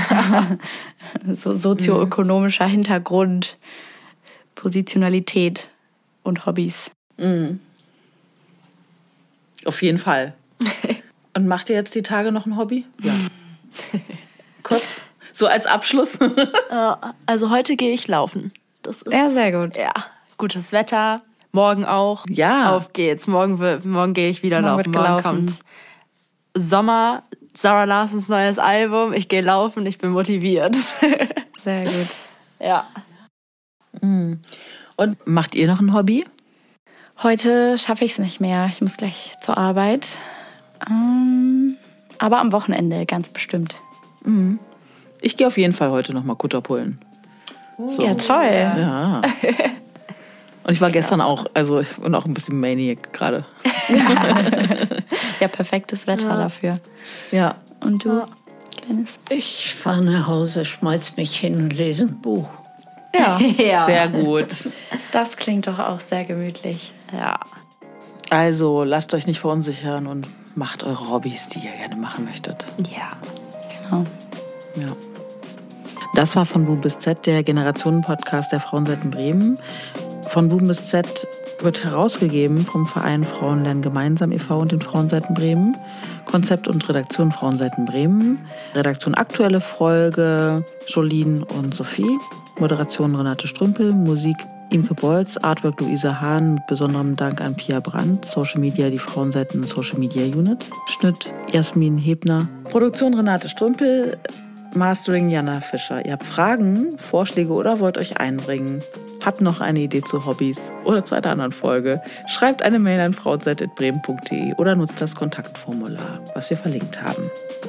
So sozioökonomischer Hintergrund, Positionalität und Hobbys. Mhm. Auf jeden Fall. Und macht ihr jetzt die Tage noch ein Hobby? Ja. Kurz, so als Abschluss. Also heute gehe ich laufen. Das ist, Ja, sehr gut. Ja, gutes Wetter. Morgen auch. Ja. Auf geht's. Morgen, wir- morgen gehe ich wieder Morgen laufen. wird Morgen gelaufen. kommt Sommer, Sarah Larsons neues Album. Ich gehe laufen, ich bin motiviert. Sehr gut. Ja. Und macht ihr noch ein Hobby? Heute schaffe ich es nicht mehr. Ich muss gleich zur Arbeit. Ähm, aber am Wochenende ganz bestimmt. Ich gehe auf jeden Fall heute noch mal Kutter pullen. So. Ja, toll. Ja. Und ich war gestern auch, also ich bin auch ein bisschen Maniac gerade. Ja, perfektes Wetter dafür. Ja. Und du, Kleines? Ich fahre nach Hause, schmeiß mich hin und lese ein Buch. Ja, Sehr gut. das klingt doch auch sehr gemütlich. Ja. Also lasst euch nicht verunsichern und macht eure Hobbys, die ihr gerne machen möchtet. Ja. Genau. Ja. Das war von Buben bis Z, der Generationen-Podcast der Frauenseiten Bremen. Von Buben bis Z wird herausgegeben vom Verein Frauen lernen gemeinsam e V und den Frauenseiten Bremen. Konzept und Redaktion Frauenseiten Bremen. Redaktion aktuelle Folge Jolien und Sophie. Moderation Renate Strümpel. Musik Imke Bolz. Artwork Luisa Hahn. Mit besonderem Dank an Pia Brandt. Social Media die Frauenseiten Social Media Unit. Schnitt Jasmin Hebner. Produktion Renate Strümpel. Mastering Jana Fischer. Ihr habt Fragen, Vorschläge oder wollt euch einbringen? Habt noch eine Idee zu Hobbys oder zu einer anderen Folge? Schreibt eine Mail an frauenzeit at bremen punkt de oder nutzt das Kontaktformular, was wir verlinkt haben.